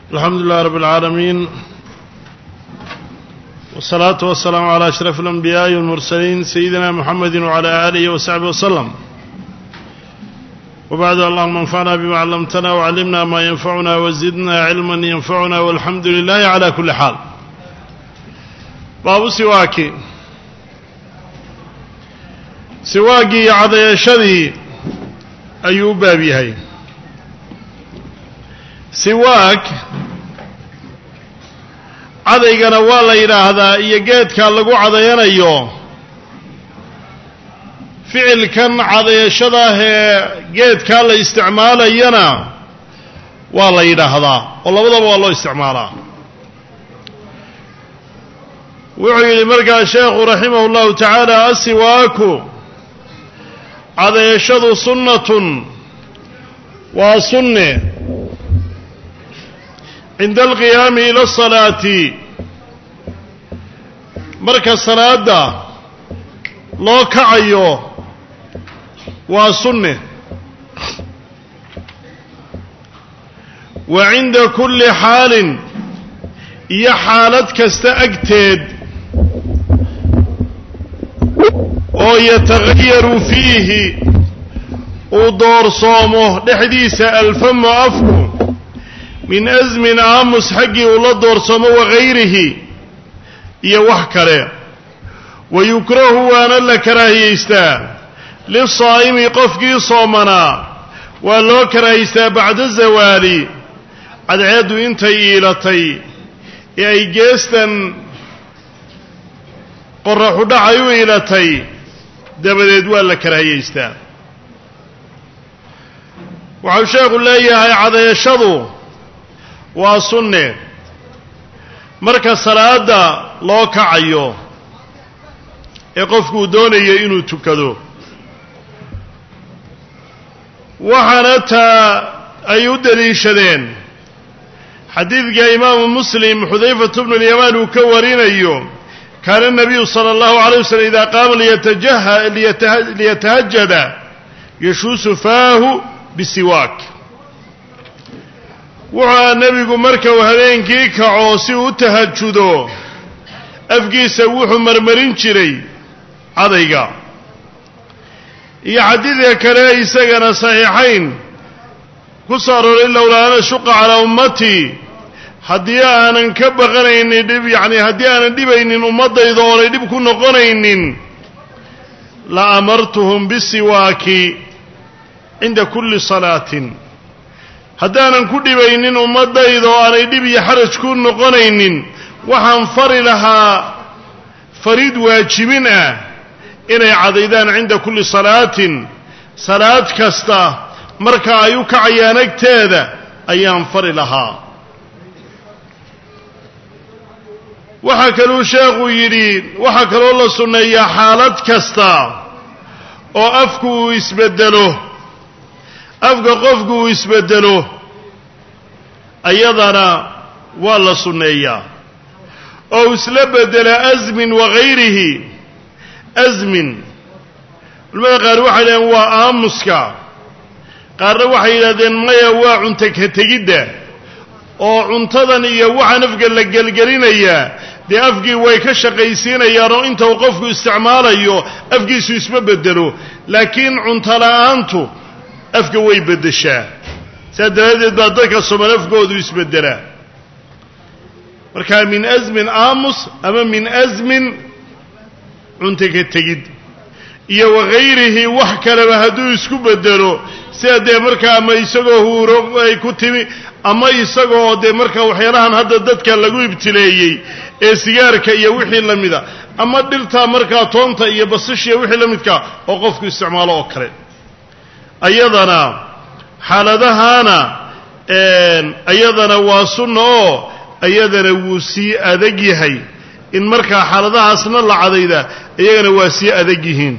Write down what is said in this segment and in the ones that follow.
الحمد لله رب العالمين والصلاة والسلام على أشرف الأنبياء والمرسلين سيدنا محمد وعلى آله وصحبه وسلم وبعد اللهم انفعنا بما علمتنا وعلمنا ما ينفعنا وزدنا علما ينفعنا والحمد لله على كل حال. باب سواكي عضيشدي أيوب بابيهي siwaak cadaygana waa la yidhaahdaa iyo geedka lagu cadayanayo ficilkan cadayashada ee geedka la isticmaalayana waa la yidhaahdaa oo labadaba waa loo isticmaalaa. wuxuu yidhi markaa sheekhu raximahullahu tacaala asiwaaku cadayashadu sunnatun waa sunne cinda alqiyaami ila asalaati marka salaada loo kacayo waa sunne wa cinda kulli xaalin iyo xaalad kasta agteed oo yatagayaru fiihi uu doorsoomo dhexdiisa alfamu afku min asmin aamus xaggii uu la doorsamo wagayrihi iyo wax kale. wayukrahu waana la karaahiyaystaa lisaa'imi qofkii soomanaa waa loo karaahiystaa bacda zawaali cadceeddu intay iilatay ee ay geestan qoraxu dhacay u iilatay dabadeed waa la karaahiyaystaa. waxau sheekhu leeyahay cadayashadu waa sunne marka salaada loo kacayo ee qofkuu doonayo inuu tukado. waxaana taa ay u daliishadeen xadiidka imaamu muslim xudayfatu bnu lyamaan uu ka warinayo kaana nabiyu sala allahu alayh waslm idaa qaama liyatahajada yashuusu faahu bisiwaak. wuxuu nebigu marka uu habeenkii kaco si uu u tahajudo afkiisa wuxuu marmarin jiray cadayga. iyo xadiidka kale isagana saxiixayn ku soo arooray lowlaa ana shuqa calaa ummatii haddii aanan ka baqanaynin dhib haddii aanan dhibaynin ummaddayda oonay dhib ku noqonaynin la amartuhum bisiwaaki cinda kulli salaatin haddaanan ku dhibaynin ummaddayda oo aanay dhib iyo xaraj ku noqonaynin waxaan fari lahaa fariid waajibin ah inay cadaydaan cinda kulli salaatin salaad kasta marka ay u kacayaan agteeda ayaan fari lahaa. waxaa kaluu sheekhu yidhi waxaa kaloo la sunneeyaa xaalad kasta oo afku uu isbeddelo afka qofku uu isbeddelo ayadana waa la sunneeyaa oo isla beddela asmin wagayrihi. asmin culamada qaar waxay yidhahdeen waa aamuska, qaarna waxay yidhahdeen maya waa cunto ka tegidda oo cuntadan iyo waxaan afka la gelgelinayaa dee afkii way ka shaqaysiinayaan oo inta uu qofku isticmaalayo afkiisu isma beddelo, laakiin cunto la'aantu afka way beddeshaa. saa daraaddeed baa dadka soman afkoodu isbeddelaa. markaa min asmin aamus ama min asmin cunto ka tegid iyo wagayrihi wax kaleba hadduu isku beddelo sida dee markaa ama isagoo huuro ay ku timi ama isagoo dee markaa waxyaalahan hadda dadka lagu ibtileeyey ee sigaarka iyo wixii la mida ama dhirta markaa toonta iyo basashiya wixii la midka oo qofku isticmaalo oo kale ayadana xaaladahana ayadana waa sunna oo ayadana wuu sii adag yahay in markaa xaaladahaasna la cadayda iyagana waa sii adag yihiin.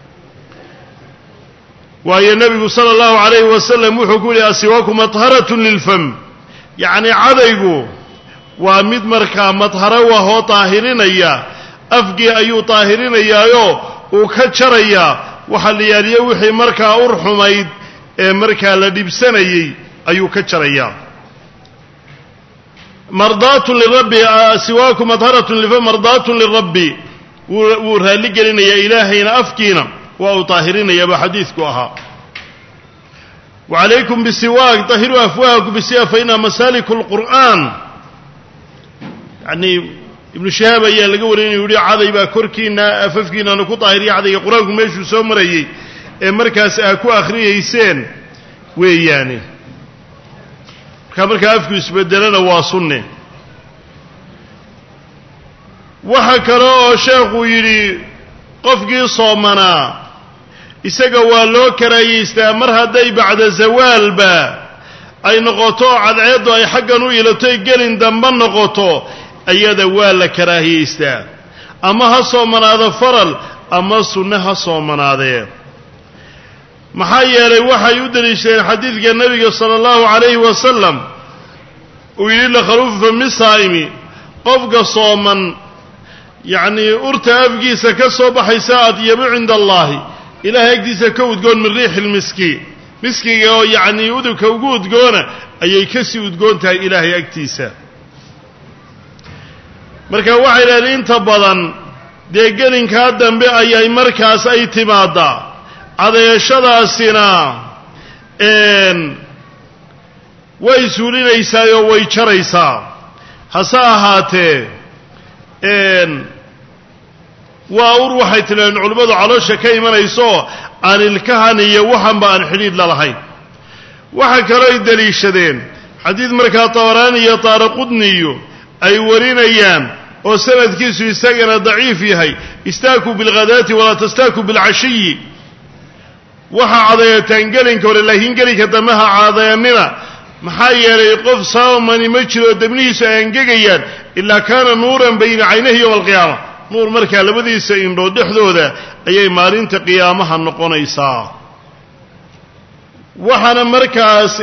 waayo nebigu sala allahu calayhi wasalam wuxuu ku yihi asiwaaku madharatun lilfam, yacni cadaygu waa mid markaa madharo wahoo daahirinaya afgii ayuu daahirinayaayo uu ka jarayaa waxa la yaaliyo wixii markaa ur xumayd ee markaa la dhibsanayay ayuu ka jarayaa. مرضاة للرب سواكم مطهرة للفم مرضاة للرب ورهالي قلنا يا إلهينا أفكينا وأطاهرين يا بحديثك أها وعليكم بالسواك طهروا أفواهكم بالسواك فإنها مسالك القرآن يعني ابن شهاب ayaa laga wareeyay yiri caday ba korkiina afafkiina ku taahiriya cadayga quraanku meeshu soo marayay ee markaas ay ku akhriyeyseen weeyaan marka afku isbedelana waa sunne waxa kale oo sheekhu yiri qofkii soomanaa isaga waa loo karayeystaa mar haday bacda zawaalba ay noqoto cadceedu ay xaggan u ilato gelin damba noqoto ayada waa la karaahiyeystaa ama ha soomanaado faral ama sunna ha soomanaadee maxaa yeelay waxay u daliishadeen xadiidka nabiga sallallahu alayhi wasallam uu yiri la khalufa misaa'imi qofka sooman yani urta afgiisa ka soo baxaysa adyabu inda allah ilaahay agtiisa ka udgoon min riixil miskiga oo yani udubka ugu udgoona ayay ka sii udgoon tahay ilaahay agtiisa marka waxay leeyihiin inta badan deeganinka dambe ayay markaas ay timaada adeeshadaasina way suulinaysaa oo way jaraysaa hase ahaatee waa waxay tilaan culimadu caloosha ka imanayso aan ilkahan iyo waxanba aan xidhiidh la lahayn waxa kale ay daliishadeen xadiid markaa Tabarani iyo Taariqudni ay warinayaan oo sanadkiisu isagana daciif yahay istaaku bil ghadati wala tastaaku bil ashiyi waxa cadeeytaan gelinka hore laakiin gelinka damaha cadeeyanina maxaa yeelay qof saamani ma jiro dabnihiisa ay angegayaan illa kana nuuran bayna aynihi yawm al-qiyaamah nuur markaa labadiisa indhood dhexdooda ayay maalinta qiyaamaha noqonaysaa waxana markaas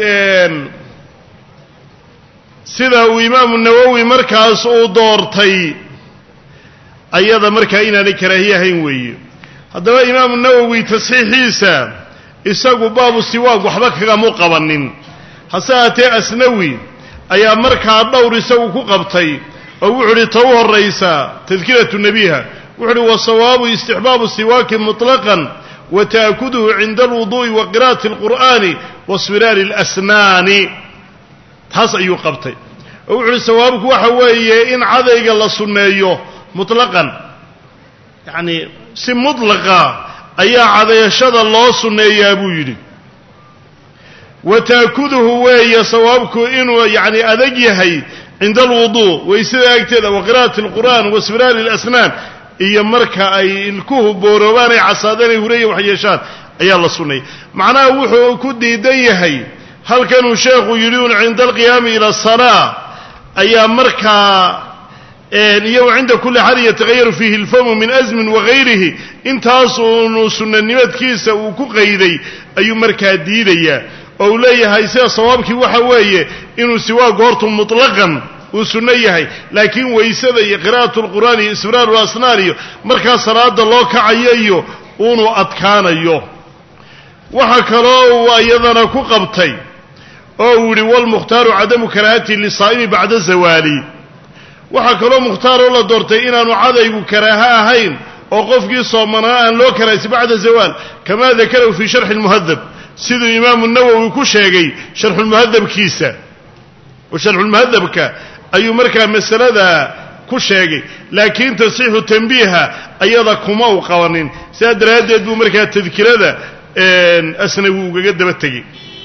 sida uu imaam an-Nawawi markaas uu doortay ayada markaa inaanay karaahiyahayn weeye haddaba imaam an-Nawawi tasxiixiisa isagu baabu siwaag waxba kaga muuqabanin hasaatee Asnawi ayaa markaa dhowr isagu ku qabtay oo wuxuu yiri taw horeysa tadkiratu nabiha wuxuu yiri wasawaabu istihbaabu siwaak mutlaqan wa ta'kuduhu 'inda al-wudu'i wa qira'ati al-qur'ani wa isfirar al-asnani taas ayuu qabtay oo wuxuu sawaabku waxa weeye in cadayga la sunneeyo mutlaqan yani si mutlaqa ayaa cadayashada loo sunneeyaa buu yiri wataakuduhu weeye sawaabku inuu yani adag yahay inda alwudu waysida agteeda wa qiraa'ati alquran wa isfirar alasnan iyo marka ay ilkuhu boorobaan ay casaadeen ay hureeyeen wax yeeshaan ayaa la sunneeyay macnaha wuxuu ku diidan yahay halkan uu sheekhu yiri inda alqiyam ila salat ayaa markaa iyo inda kulli hal yataghayaru fihi alfamu min azmin wa ghayrihi intaas uu sunnanimadkiisa uu ku qeyday ayuu markaa diidaya oo leeyahay sida sawaabkii waxa weeye inuu siwaa goortu mutlaqan uu sunno yahay laakiin waysada iyo qiraa'atu alqur'aan iyo isfirar al-asnan iyo markaa salaada loo kacayo uu adkaanayo waxa kale oo ayadana ku qabtay oo wuri wal muxtaaru cadamu karaahati lisaa'imi ba'da zawali waxa kale oo muxtaar la doortay inaanu cadaygu karaaha ahayn oo qofkii soomanaa aan loo karaahsi ba'da zawal kama dhakaro fi sharh al-muhaddab sidoo imaam an-Nawawi ku sheegay sharh al-muhaddabkiisa oo sharh al-muhaddabka ayuu markaa masalada ku sheegay laakiin tasiixu tanbiiha ayada kuma uu qawanin sida daraadeed buu markaa tadkirada Asnawi uga daba tagay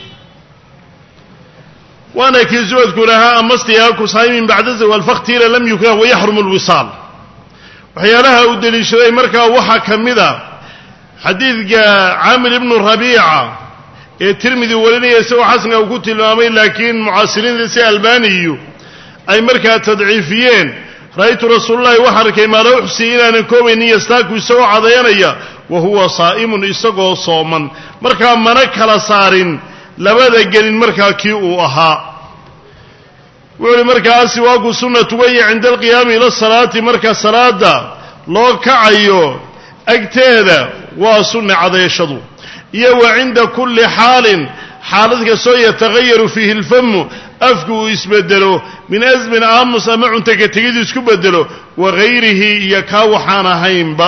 وانا كيزود كلها امستياكو صايمين بعد زوال فاختير لم يكره ويحرم الوصال وحيالها ودليشدي marka waxa kamida xadiidka Amir ibn Rabi'a ee Tirmidhi warinaya soo xasna uu ku tilmaamay laakiin mucaasiriin si Albani ay marka tadciifiyeen raaytu rasuulullaahi waxa arkay ma loo xusiyeen koobayni yastaaku soo cadayanaya wa huwa saa'imun isagoo sooman marka mana kala saarin labada gelin markaa kii uu ahaa wuxuu markaasi waa sunnatu way inda alqiyam ila salati marka salaada loo kacayo agteeda waa sunna cadayshadu iyo wa inda kulli xaalin xaalad ka soo yataghayaru fihi alfamu afku isbedelo min azmin aamus ama cunto ka tegid isku bedelo wagayrihi iyo kaa waxaan ahaynba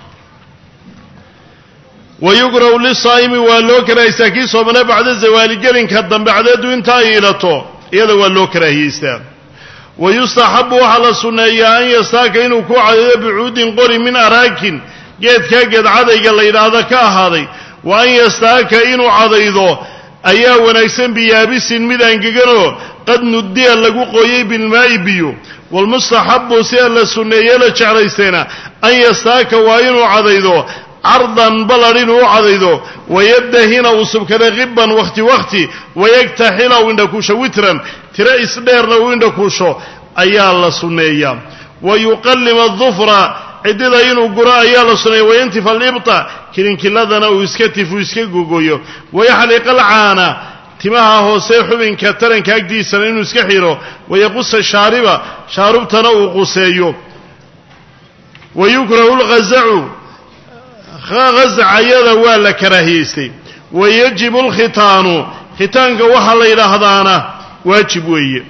wayukrahu lisaa'imi waa loo karaahiyeysaa kii soomana bacda zawaali gelinka dambe cadeedu inta ay ilato iyada waa loo karaahiyeysaa wayustaxabu waxaa la sunneeyaa an yastaaka inuu ku cadaydo bicuudin qori min araakin geedkaa geedcadayga la yidhaahda ka ahaaday wa an yastaaka inuu cadaydo ayaa wanaagsan biyaabisin mid angeganoo qad nudiya lagu qooyey bilmaa'i biyo walmustaxabu sida la sunneeye la jeclaystayna an yastaaka waa inuu cadaydo cardan balad inuu u cadaydo wayabdahina uu subkada qibban wakhti wayagtaxila uu indhakuusho witran tiro isdheerna uu indhakuusho ayaa la sunneeyaa wayuqallima adufra ciddida inuu guro ayaa la sunneeya wayantifa alibta kilinkiladana uu iska tifu iska gogoyo wayaxliqa alcaana timaha hoose xubinka taranka agtiisana inuu iska xiro wayaqusa shaariba shaarubtana uu quseeyo wayukrahu lghazacu ghazacayada waa la karaahiyeystay wayajibu alkhitaanu khitaanka waxaa la yidhaahdaana waajib weeye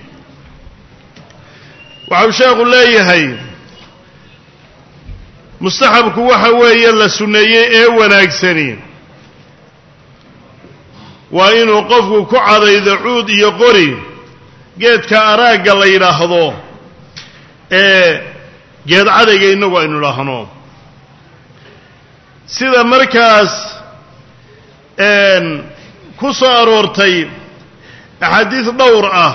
waxau sheekhu leeyahay mustaxabku waxa weeye la sunneeyey ee wanaagsani waa inuu qofku ku cadaydo cuud iyo qori geedka araagga la yidhaahdo ee geed cadayga innagu aynu idhaahno sida markaas ku soo aroortay axaadiis dhowr ah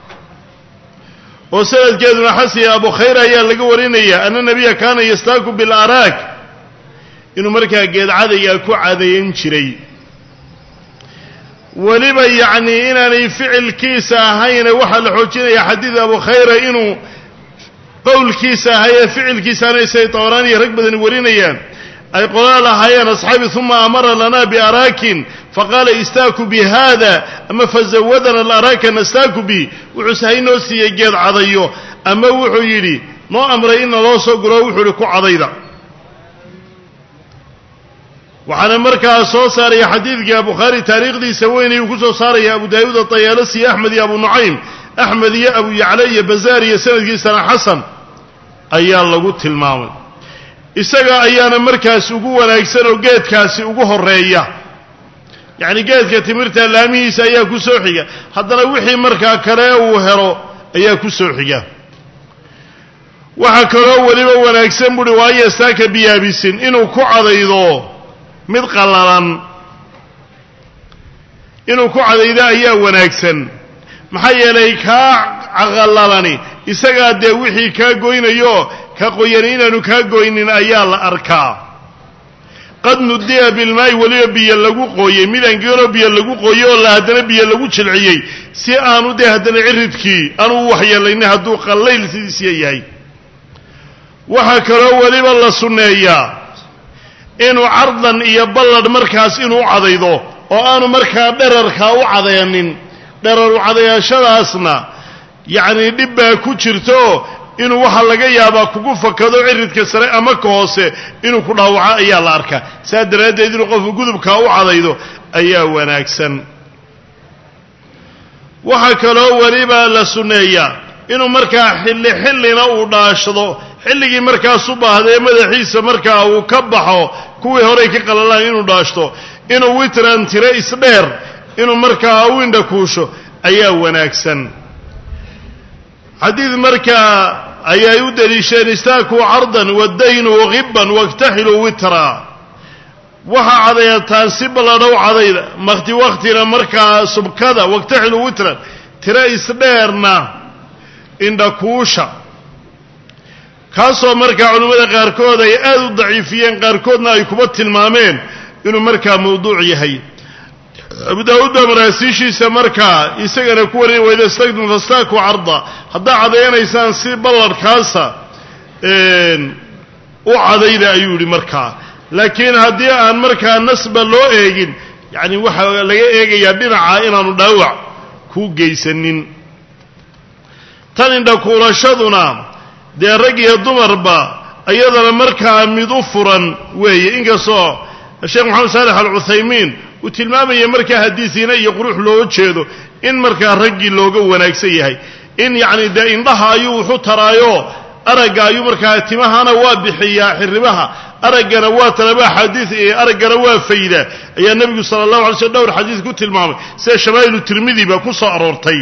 oo sanadkeeduna xasiya abu khayr ayaa laga warinaya anna nabiya kaana yastaaku bilaraak inuu markaa geed cadayga ku cadayan jiray weliba yacnii inaanay ficilkiisa ahayne waxaa la xoojinaya xadiid abu khayra inuu qowlkiisa ahayee ficilkiisaana isay tabaraan iyo rag badani warinayaan ay qola lahaayeen asxaabi uma amara lana biaraakin faqaala istaaku bihada ama fazawadana alaraaka nastaaku bi wuxuu sahay noo siiyey geed cadayo ama wuxuu yidhi noo amray in naloo soo guro wuxuu yidhi ku cadayda waxaana markaa soo saaraya xadiidka bukhaari taariikhdiisa weynay uu ku soo saaraya abu daawuud atayaalisi iyo axmed iyo abu nucaym axmed iyo abu yacla iyo bazaar iyo sanadkiisana xasan ayaa lagu tilmaamay isaga ayaana markaas ugu wanaagsan oo geedkaasi ugu horeeya yacni geedka timirta laamihiisa ayaa ku soo xiga haddana wixii markaa kale uu helo ayaa ku soo xiga waxaa kaloo weliba wanaagsan buuhi waayo saaka biyaabisin inuu ku cadaydo mid qallalan inuu ku cadaydo ayaa wanaagsan maxaa yeelay kaa qallalani isagaa dee wixii kaa goynayo ka qoyani inaanu kaa goynin ayaa la arkaa qad nudiya bilmaa'i weliba biyo lagu qooyey mid angeganoo biyo lagu qooyey oo haddana biyo lagu jilciyey si aanu dee haddana ciridkii aanu u waxyeelaynin hadduu qallayl sidiisiya yahay waxaa kaloo weliba la sunneeyaa inuu cardan iyo balladh markaas inuu u cadaydo oo aanu markaa dherarkaa u cadaynin dherar u cadayaashadaasna yacnii dhib baa ku jirto inuu waxaa laga yaabaa kugu fakado ciridka sare ama ka hoose inuu ku dhaawaco ayaa la arkaa saa daraaddeed inuu qofku gudubkaa u cadaydo ayaa wanaagsan waxaa kaloo weliba la sunneeyaa inuu markaa xillina uu dhaashado xilligii markaas u baahdae madaxiisa markaa uu ka baxo kuwii horey ka qalalaan inuu dhaashto inuu witran tiro isdheer inuu markaa u indhakuusho ayaa wanaagsan xadiid markaa ayay u daliisheen istaakuu cardan wadaynu qibban waktaxiluu witra waxaa cadayataan si balladhow cadayda wakhtina markaa subkada waktaxiluu witran tiro isdheerna indhakuusha kaasoo markaa culimmada qaarkood ay aad u daciifiyeen qaarkoodna ay kuba tilmaameen inuu markaa mawduuc yahay abu daawuud baa maraasiishiisa markaa isagana ku warinay wayda stagdum fastaaku carda haddaa cadayanaysaan si balladhkaasa u cadayda ayuu yidhi markaa laakiin haddii aan markaa nasba loo eegin yacni waxaa laga eegayaa dhinaca inaanu dhaawac ku geysanin tan indhakuulashaduna dee rag iyo dumarba iyadana markaa mid u furan weeye inkastoo sheekh moxamed saalex alcuthaymiin uu tilmaamaya markaa haddii siina iyo qurux loo jeedo in markaa raggii looga wanaagsan yahay in yacni dee indhaha ayuu wuxu taraayo aragga ayuu markaa timahana waa bixiyaa xirribaha araggana waa talaba xadiis ee araggana waa fayda ayaa nabigu sallallahu alayhi wasallam dhowr xadiis ku tilmaamay sida shamaa'ilu tirmidhi ba ku soo aroortay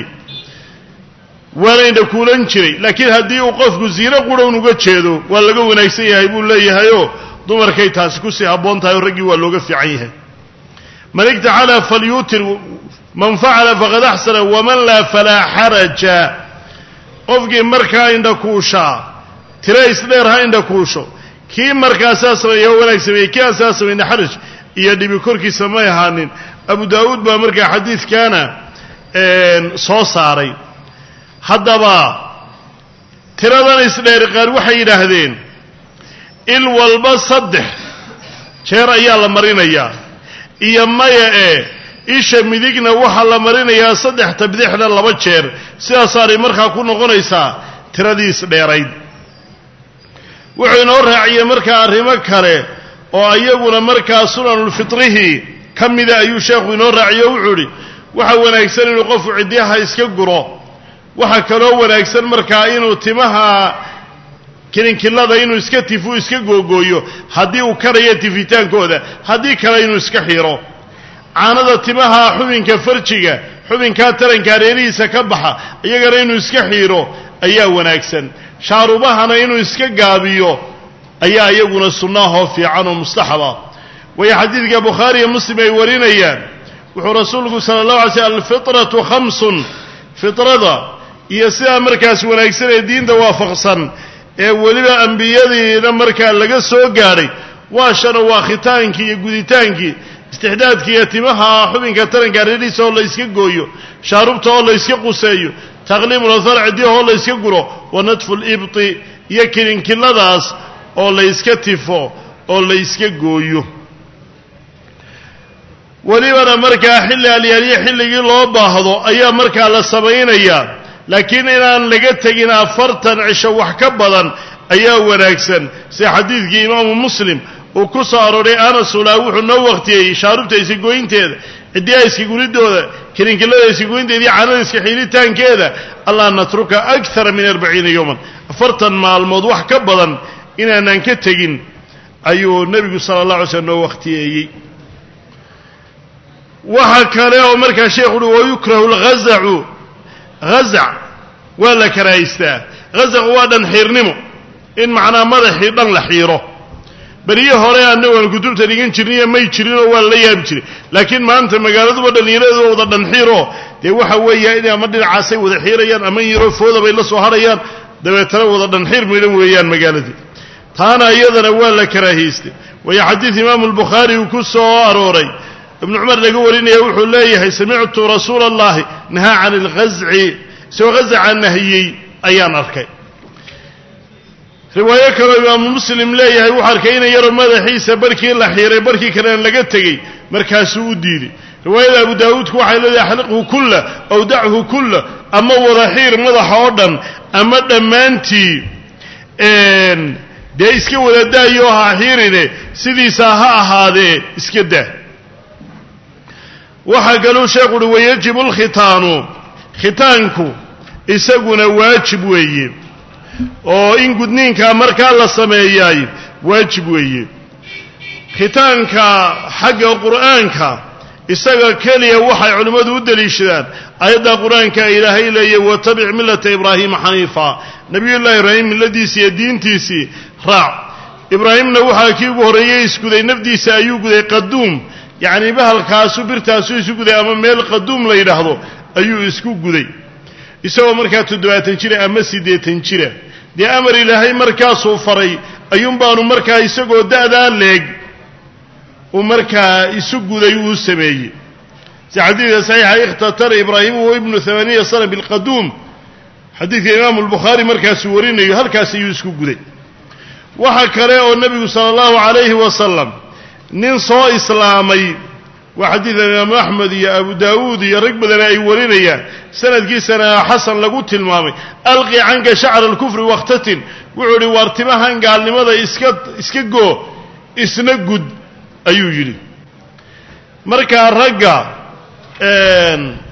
waana kuulan jiray laakiin haddii uu qofku ziina qudhown uga jeedo waa laga wanaagsan yahay buu leeyahayo dumarkay taasi ku sii habboon tahay raggii waa looga fiican yahay man igtacala falyutir man facala faqad ahsana waman la fala haraja qofkii markaa indha kuushaa tira isdheer ha indha kuusho kii markaa saasaya wanaagsan kii asaasayna xaraj iyo dhibi korkiisa ma ahaanin abu daawud baa markaa xadiidkana soo saaray haddaba tiradan isdheer qaar waxay yidhaahdeen il walba 3 jeer ayaa la marinayaa iyo maya isha midigna waxa la marinayaa 3 tabdixna 2 jeer sidaas ay markaa ku noqonaysaa tiradii isdheerayd wuxuu inoo raaciyay markaa arrimo kale oo ayaguna markaa sunanul fitrihi kamida ayuu sheekhu inoo raaciyo wuxuu yiri waxa wanaagsan inuu qofku cidiyaha iska guro waxa kaloo wanaagsan markaa inuu timaha kilinkilada inuu iska tifu iska googooyo haddii uu karayo tifitaankooda haddii kale inuu iska xiro caanada timaha xubinka farjiga xubinka taranka hareerihiisa ka baxa iyagana inuu iska xiro ayaa wanaagsan shaarubahana inuu iska gaabiyo ayaa iyaguna sunnaha fiican oo mustaxaba way xadiidka Bukhari iyo Muslim ay warinayaan wuxuu rasuulku sallallahu alayhi wasallam al-fitratu 5 fitrada iyo sida markaas wanaagsan ee diinta waafaqsan ee waliba anbiyadiina markaa laga soo gaaray waa shana waa khitaankii iyo guditaankii istixdaadkii iyo timaha xubinka taranka hareerihiisa oo la iska gooyo shaarubta oo la iska quseeyo taqliim al-zar'di oo la iska guro wa nadfu al-ibti iyo kilinkiladaas oo la iska tifo oo la iska gooyo waliba markaa xilligii loo baahdo ayaa markaa la sameeynaya laakiin inaan laga tagin 40 cisho wax ka badan ayaa wanaagsan si xadiidkii Imam Muslim uu ku soo arooray Anas wuxuu noo waqtiyay shaarubta iska gooyinteeda cidiyaha iska guridooda kilinkilada iska gooyinteeda caanada iska xilitaankeeda Allah natruka akthar min 40 yawman 40 maalmood wax ka badan inaanan ka tagin ayuu nabigu sallallahu alayhi wasallam noo waqtiyay waxa kale oo markaa sheekhu uu yukrahu al-ghaz'u ghaza' wala karaaysta ghaza' waa dhan xiirnimo in macnaa madaxii dhan la xiiro bariye hore annagu kutubta dhigan jirnay may jirin oo waa la yaab jiray laakiin maanta magaaladuba dhalinyaradu wada dhan xiiro de waxa weeyaa in ama dhinacaasay wada xiirayaan ama yiro fooda bay la soo harayaan dabeetana wada dhan xiir midan weeyaan magaaladii taana iyadana waa la karaahistay way xadiis Imam al-Bukhari uu ku soo arooray ابن عمر laga warinaya wuxuu leeyahay sami'tu rasuulallaah nahaa 'an al-ghaz'i soo ghaza' nahiyay ayaan arkay riwaaya kale Imam Muslim leeyahay wuxuu arkay in yar madaxiisa barkii la xiiray barkii kale laga tagay markaas uu diiday riwaayada Abu Daawud ku waxay leedahay xalqu kullu aw da'hu kullu ama wada xiir madaxa oo dhan ama dhamaantii de iska wada daayo ha xiirine sidiisa ha ahaadee iska daa waxa galuu sheekhu wajibu al-khitaanu khitaanku isaguna waajib weeye oo in gudniinka markaa la sameeyay waajib weeye khitaanka xagga quraanka isaga kaliya waxay culimadu u daliishadaan ayada quraanka ilaahay leeyahay wa tabi' millata ibraahim hanifa nabiyullaahi ibraahim milladiisa iyo diintiisa raac ibraahimna waxa kii ugu horeeyay iskuday nafdiisa ayuu guday qaduum يعني بهالكاسو برتاسو isku guday ama meel qaduum la yiraahdo ayuu isku guday isagoo markaa 70 jir ama 80 jir de amar ilaahay markaa soo faray ayuun baanu markaa isagoo da'da leeg oo markaa isu guday uu sameeyay xadiis sahih ikhtatar ibraahim wa ibn 8 sana bil qaduum xadiis Imam al-Bukhari markaa soo warinayo halkaas ayuu isku guday waxa kale oo nabiga sallallahu alayhi wa sallam nin soo islaamay wa xadiis Imam Ahmad iyo Abu Daawud iyo rag badan ay warinayaan sanadkiisana xasan lagu tilmaamay alqi anka sha'r al-kufr waqtatin wuxuu wartimahan gaalnimada iska go isna gud ayuu yiri marka ragga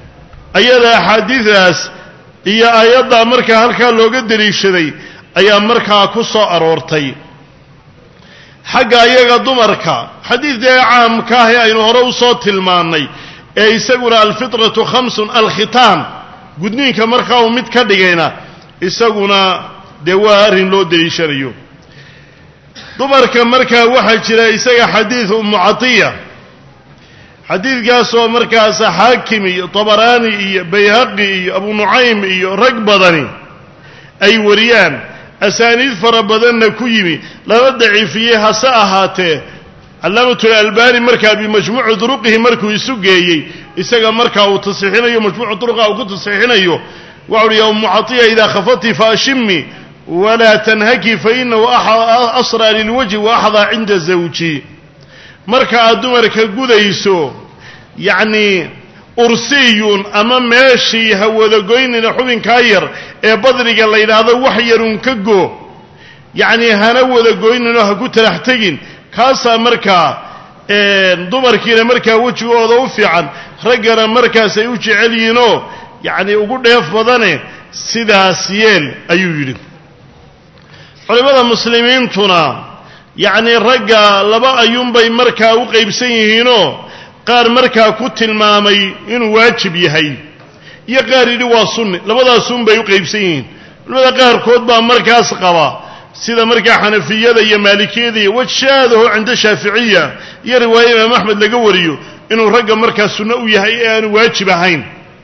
ayada axaadiidaas iyo aayadda markaa halkaa looga daliishaday ayaa markaa ku soo aroortay xagga iyaga dumarka xadiidka caamka ah ee aynu hore u soo tilmaannay ee isaguna alfitratu khamsun alkhitaan gudniinka markaa uu mid ka dhigayna isaguna dee waa arrin loo daliishanayo dumarka markaa waxaa jira isaga xadiid ummu catiya xadiidkaasoo markaasa xaakim iyo tabaraani iyo bayhaqi iyo abu nucaym iyo rag badani ay wariyaan asaaniid fara badanna ku yimi laba daciifiyey hase ahaatee calaamatul albaani markaa bimajmuuci duruqihi markuu isu geeyey isaga markaa uu tasxiixinayo majmuucu duruqa uu ku tasxiixinayo waxa uhi ya ummu catiya idaa khafati faashimi walaa tanhaki fainahu asraa lilwajhi waaxdaa cinda zawji marka aad dumarka gudayso yacnii ursiyun ama meeshii ha wadagoynina xubinkaa yar ee badriga la yidhaahdo wax yarun ka go yacnii hana wadagoyninoo ha ku talax tegin kaasaa markaa dumarkiina markaa wejigooda u fiican raggana markaasay u jecel yihiinoo yacnii ugu dheef badane sidaas yeel ayuu yidhi culimmada muslimiintuna yacnii ragga laba ayuunbay markaa u qaybsan yihiinoo qaar markaa ku tilmaamay inuu waajib yahay iyo qaar yidhi waa sunni labadaasunbay u qaybsan yihiin culimmada qaarkood baa markaas qaba sida markaa xanafiyada iyo maalikiyada iyo wajhaadaho cinda shaaficiya iyo riwaaya imaam axmed laga wariyo inuu ragga markaa sunno u yahay ee aanu waajib ahayn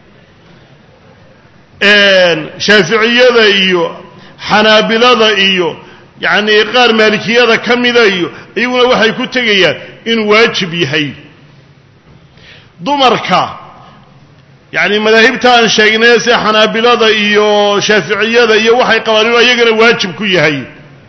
shaaficiyada iyo xanaabilada iyo yacnii qaar maalikiyada ka mida iyo iyaguna waxay ku tegayaan inuu waajib yahay dumarka yacni madaahibta aan sheegnay sida xanaabilada iyo shaaficiyada iyo waxay qabaan inuu iyagana waajib ku yahay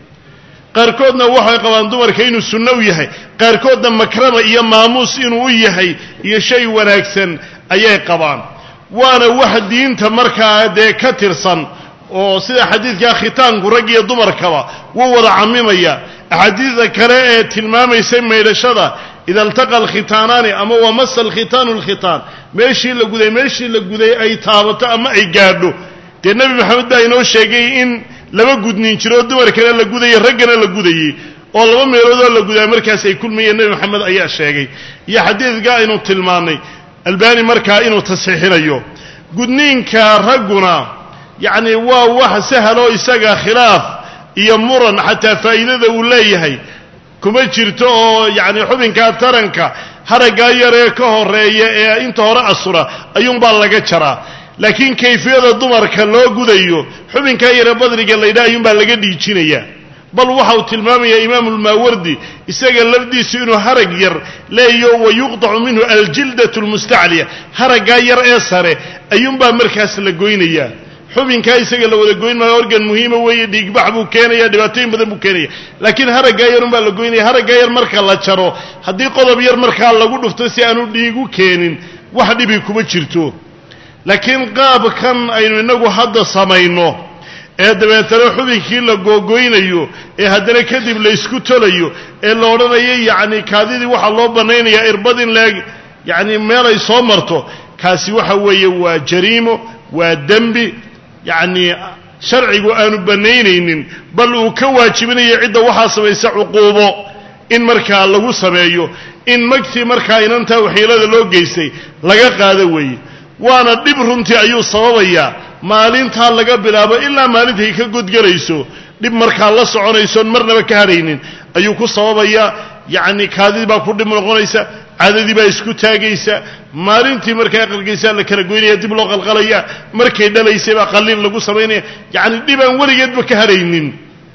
qaarkoodna waxay qabaan dumarka inuu sunno u yahay qaarkoodna makrama iyo maamuus inuu u yahay iyo shay wanaagsan ayay qabaan waana wax diinta markaa dee ka tirsan oo sida xadiidka khitaanku rag iyo dumarkaba wuu wada camimaya axaadiida kale ee tilmaamaysa maydhashada ida altaqa alkhitaanaani ama wamasa alkhitaanu alkhitaan meeshii la guday ay taabato ama ay gaadho dee nebi maxamed baa inoo sheegay in laba gudnin jiroo dumarkana la gudayey raggana la gudayey oo laba meeloodoo la gudaa markaas ay kulmayeen nebi maxamed ayaa sheegay iyo xadiidka aynu tilmaannay albaani markaa inuu tasxiixinayo gudniinka ragguna yacni waa wax sahaloo isaga khilaaf iyo muran xataa faa'iidada uu leeyahay kuma jirto oo yacni xubinkaa taranka haraggaa yaree ka horeeya ee inta hore asura ayuunbaa laga jaraa laakiin kayfiyada dumarka loo gudayo xubinkaa yare badriga laydhaa ayuunbaa laga dhiijinayaa bal waxa uu tilmaamayaa imaamulmaawardi isaga lafdiisu inuu harag yar leeyo wayuqdacu minhu aljildatu almustacliya haraggaa yar ee sare ayuunbaa markaas la goynayaa xubinkaa isaga la wada goyn maayo organ muhiima weeye dhiigbax buu keenaya dhibaatooyin badan buu keenaya laakiin haraggaa yarun baa la goynaya haraggaa yar marka la jaro haddii qodob yar markaa lagu dhufto si aanu dhiigu keenin wax dhibi kuma jirto laakiin qaabkan aynu innagu hadda samayno ee dabeetana xubinkii la googoynayo ee haddana kadib la isku tolayo ee la odhanayo yacni kaadidii waxaa loo bannaynayaa irbad in leeg yacni meel ay soo marto kaasi waxa weeye waa jariimo waa dembi yacni sharcigu aanu bannaynaynin bal uu ka waajibinayo cidda waxaa samaysa cuquubo in markaa lagu sameeyo in magtii markaa inantaa waxiilada loo geystay laga qaado weeye waana dhib runtii ayuu sababayaa maalintaa laga bilaabo ilaa maalintay ka godgelayso dhib markaa la soconaysoon marnaba ka hadhaynin ayuu ku sababayaa yacni kaadidii baa ku dhib noqonaysa cadadii baa isku taagaysa maalintii markay aqalgaysaa la kala goynaya dib loo qalqalaya markay dhalaysay baa qalliin lagu samaynaya yacni dhibaan weligeedba ka hadhaynin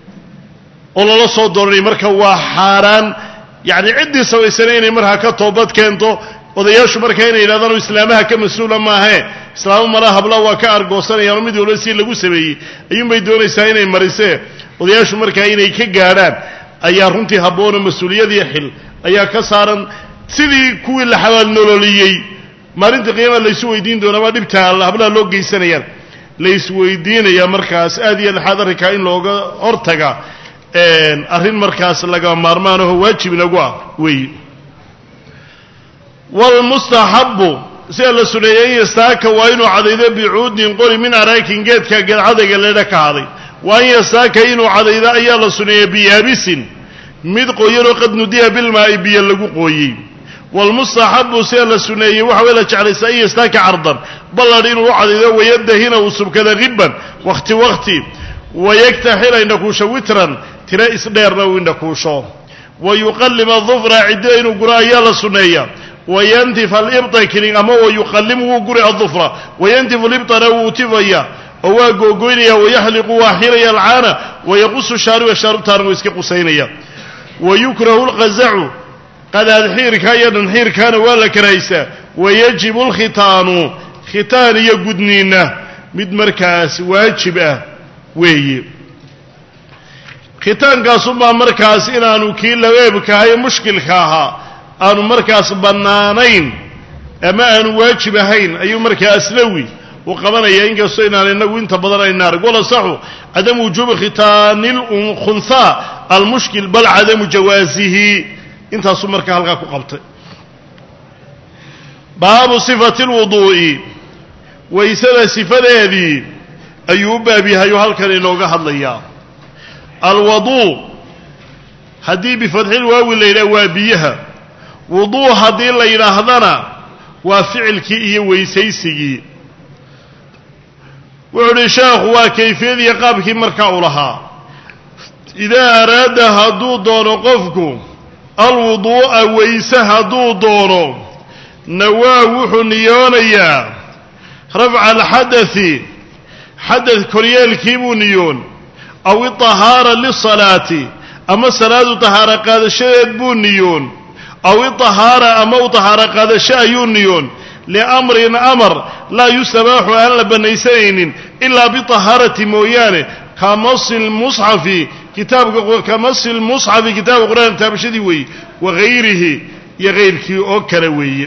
oo lala soo dooranaya marka waa xaaraan yacni ciddii samaysana inay markaa ka toobad keento odayaashu markaa inay yidhahdaan islaamaha ka mas-uula maahe islaamo malaa habla waa ka argoosanayaanoo mid walba si lagu sameeyey ayuunbay doonaysaa inay marisee odayaashu markaa inay ka gaadhaan ayaa runtii habboonoo mas-uuliyadii xil ayaa ka saaran sidii kuwii la xabaalnololiyey maalinta qiyamaa laysu weydiin doonaa baa dhibtaa hablaha loo geysanayaan laysweydiinayaa markaas aad iyo laxaad arrinkaa in looga hortaga arrin markaas laga maarmaanaho waajib inagu ah weeye waalmustaxabbu sida la suneeyay yastaaka waa inuu cadaydo bicuudin qori min araakin geedka gadcadayga leedha ka haday waa in yastaaka inuu cadaydo ayaa la suneeyay biyaabisin mid qoyanoo qad nudiya bilmaa'i biyo lagu qooyey walmustaxabu sida la suneeyey waxa way la jeclaysaa in yastaaka cardan balladh inuu u cadaydo wayadahina uu subkada ghibban wakhti wayagtaxila indhakuusho witran tira isdheerna uu indhakuusho wayuqallima dufra cidda inuu guro ayaa la suneeyaa wayantifa alibta kiling ama wayuqallim wuu guri adufra wayantifu libtana wuu tifaya oo waa googoynaya wayaxliqu waa xiraya alcaana wayaqusu shaariba shaarubtaana wuu iska qusaynaya wayukrahu lqazacu qadaad xiirka iyo dhanxiirkaana waa la karahaysaa wayajibu alkhitaanu khitaan iyo gudniinna mid markaas waajib ah weeye khitaankaasunbaa markaas inaanu kii labeebkahaye mushkilka ahaa aanu markaas bannaanayn ama aanu waajib ahayn ayuu markaa aslawi u qabanaya inkastoo inaan inagu inta badan ayna arag wala saxu cadamu wujuubi khitaani lkhunhaa almushkil bal cadamu jawaasihi intaasuu markaa halkaa ku qabtay baabu sifati lwuduu'i waysada sifadeedii ayuu u baab yahay oo halkan inooga hadlayaa alwaduu haddii bifatxilwaawi la yidhaha waa biyaha wuduu haddii la yidhaahdana waa ficilkii iyo weysaysigii wuxuu uhi sheekhu waa kayfiyadii qaabkii markaa u lahaa idaa araada hadduu doono qofku alwuduu'a weyse hadduu doono nawaa wuxuu niyoonayaa rafca alxadai xadad koryeelkii buu niyoon aw iطahaara lisalaati ama salaadu tahaaro qaadashadeed buu niyoon aw iطahaara ama u tahaaro qaadasho ayuu niyoon liamrin amar laa yustabaaxu aan la bannaysanaynin ilaa biطahaarati mooyaane kamasi lmusxafi kitaabka qur'aan taabashadii weeye wagayrihi iyo gayrkii oo kale weeye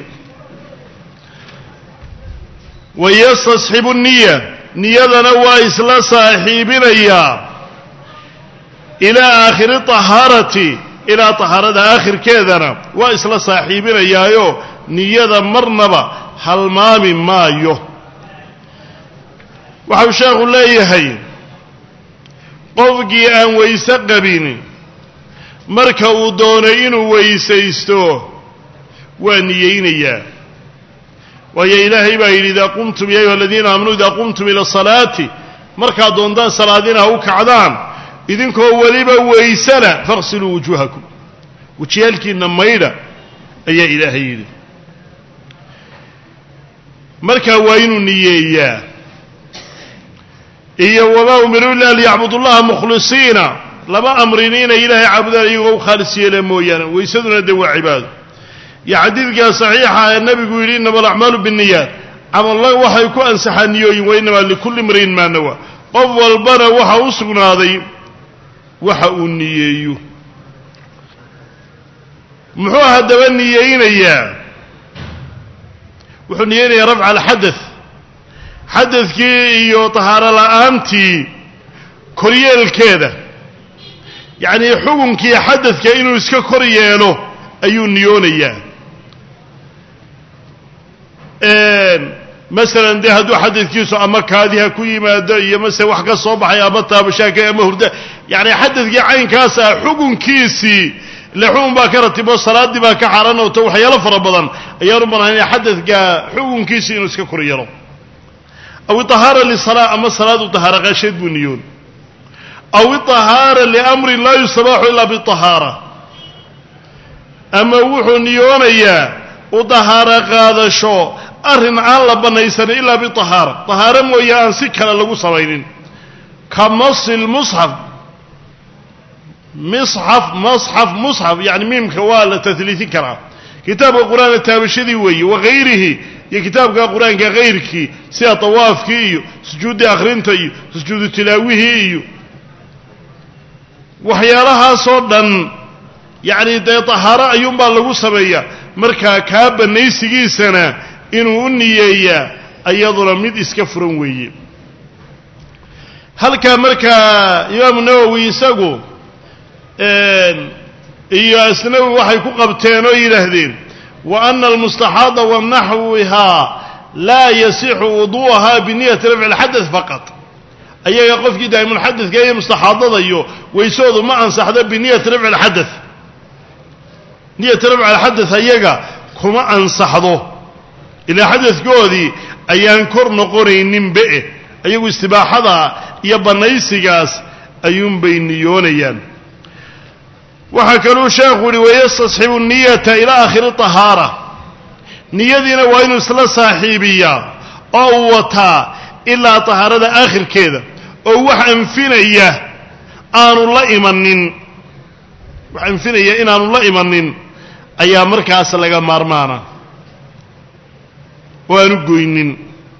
wayastasxibu niya niyadana waa isla saaxiibinayaa ilaa aakhiri طahaarati ilaa طahaarada aakhirkeedana waa isla saaxiibinayaayo niyada marnaba halmaami maayo waxau sheekhu leeyahay qofkii aan weyse qabin marka uu doonay inuu weysaysto waa niyeynayaa waayo ilaahay baa yidhi idaa qumtum ya ayuha aladiina aamanuu idaa qumtum ila salaati markaad doontaan salaadina ha u kacdaan idinkoo weliba weysana faqsiluu wujuuhakum wejiyaalkiinna maydha ayaa ilaahay yidhi markaa waa inuu niyeeyaa iyo wamaa umiruu illa liyacbudu llaha mukhlisiina lama amrin inay ilaahay caabudaan iyagoo u khaalis yeela mooyaane weysaduna dee waa cibaado iyo xadiidkaa saxiixa ee nabigu yidhi innama alacmaalu binniyaat camalla waxay ku ansaxaan niyooyin wa innamaa likulli imri'in maa nawaa qof walbana waxa u sugnaaday waxa uu niyeeyo muxuu haddaba niyeynayaa wuxuu niyeynayaa rafca alxadath xadadkii iyo tahaaro la'aantii koryeelkeeda yacnii xukunkii xadadka inuu iska kor yeelo ayuu niyoonayaa masalan dee hadduu xadadkiisu ama kaadiha ku yimaado iyo mase wax ka soo baxay ama taabashaaka ama hurda yacni xadadkii caynkaas ah xukunkiisii ile xukun baa ka ratibo salaaddii baa ka xaaraanooto waxyaalo fara badan ayaanu banaanaya xadadka xukunkiisii inuu iska kor yeelo aw iطahaara lisalaa ama salaadu tahaaro qaasheed buu niyoon aw iطahaara liamrin laa yustabaaxu ilaa biطahaara ama wuxuu niyoonayaa u tahaaro qaadasho arrin aan la bannaysanin ilaa biطahaara tahaaro mooye aan si kale lagu samaynin ka masi lmusxaf musxaf yani miimka waa la tahliisin karaa kitaabka qur-aanka taabashadii weeye wagayrihi iyo kitaabka qur-aanka kayrkii sida tawaafkii iyo sujuuddii akhrinta iyo sujuudu tilaawihii iyo waxyaalahaasoo dhan yacni dee tahaaro ayuunbaa lagu sameeyaa markaa kaa bannaysigiisana inuu u niyeeyaa iyaduna mid iska furan weeye halkaa markaa imaamu nawowi isagu iyo asnawi waxay ku qabteen oo yidhaahdeen وأن المستحاضة ونحوها لا يصح وضوءها بنية رفع الحدث فقط أي يقف كده من الحدث كأي مستحاضة أيه ويسوذ ما أنصح بنية رفع الحدث نية رفع الحدث أيه كما أنصح إلى حدث جودي أيانكر نقرين بئه أيه استباحة يبنيسجاس أيون بينيونيان وحكروا شاخوا ويستصحب النية إلى آخر الطهارة نيذنا وين سلا صاحبية أو وتا إلا طهارة آخر كذا أو وحن فينية آن الله إيمانين وحن فينية إن آن الله إيمانين أيام مركز لقى مارمانا ونقوينين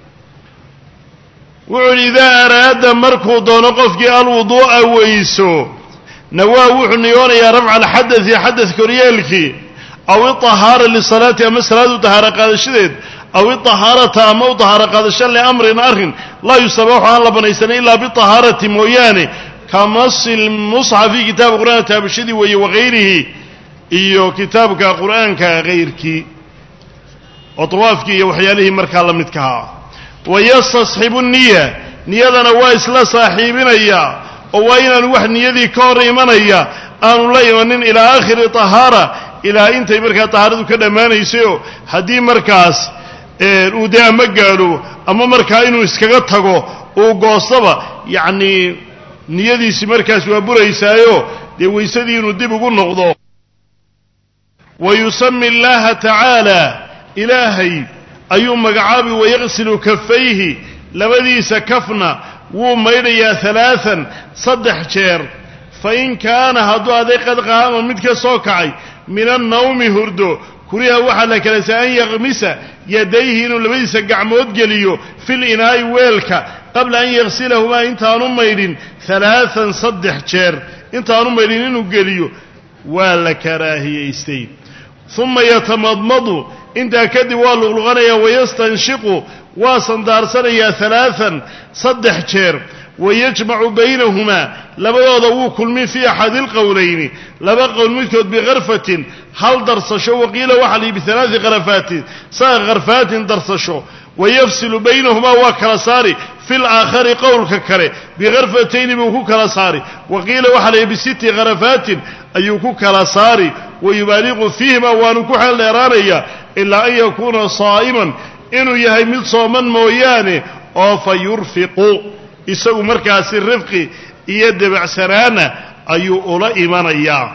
وإذا أراد مركو دون قفك الوضوء ويسو نواوح نيون يا رفع الحدث يحدث كريالك أو الطهارة للصلاة أما الصلاة طهارة قاد الشديد أو الطهارة أما طهارة قاد الشر لأمر آخر لا يصبح عن الله بنيسان إلا بالطهارة مويانه كمص المصحف في كتاب القرآن تاب الشديد وغيره إيو كتابك قرآن كغيرك وطوافك وحياله مركا الله متكها ويستصحب النية نيادنا وايس لا صاحبنا إياه وين الوحن نيذي كور إيمانيا أن لا يمنن إلى آخر طهارة إلى أنت مركا طهارة كده ما نيسيو هدي مركاس وده مقالو أما مركا إنو اسكغتهو وقوصبا يعني نيذي سي مركاس وابورا يسايو دي ويسدي إنو دي بقول نغضو ويسمي الله تعالى إلهي أيوم مقعابي ويغسل كفيه لبديس كفنا وميريا ثلاثا صدح شير فإن كان هدو هذي قد قام مدك سوكعي من النوم هردو كريها وحلك لسان يغمس يديه إنه لبديس قعمود جليو في الإناء ويلك قبل أن يغسلهما انت نميرين ثلاثا صدح شير انت نميرين إنه جليو ولا كراهية يستين ثم يتمضمض انت كدي والغنيا ويستنشق وصندار سنيا ثلاثا صدح شير ويجمع بينهما لبضوا كل من في أحد القولين لبقوا المثل بغرفة هل درسشو وقيل وحلي بثلاث غرفات غرفات درسشو ويفصل بينهما وكرساري في الآخر قول ككري بغرفتين بوكو كرساري وقيل وحلي بست غرفات أيوكو كرساري ويبالغ فيهما وانكو حل إيرانيا إلا أن يكون صائما إنه يهيمد صوما مويانه أو فيرفق يسوي مركز الرفق يدبع سرانه أيو أولا إيمانيا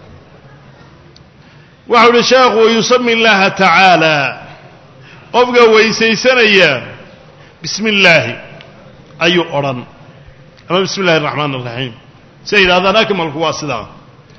وحول الشيخ ويسمي الله تعالى أبقى ويسيسنيا بسم الله أيو أوران أما بسم الله الرحمن الرحيم سيد هذا ناكم القواصدة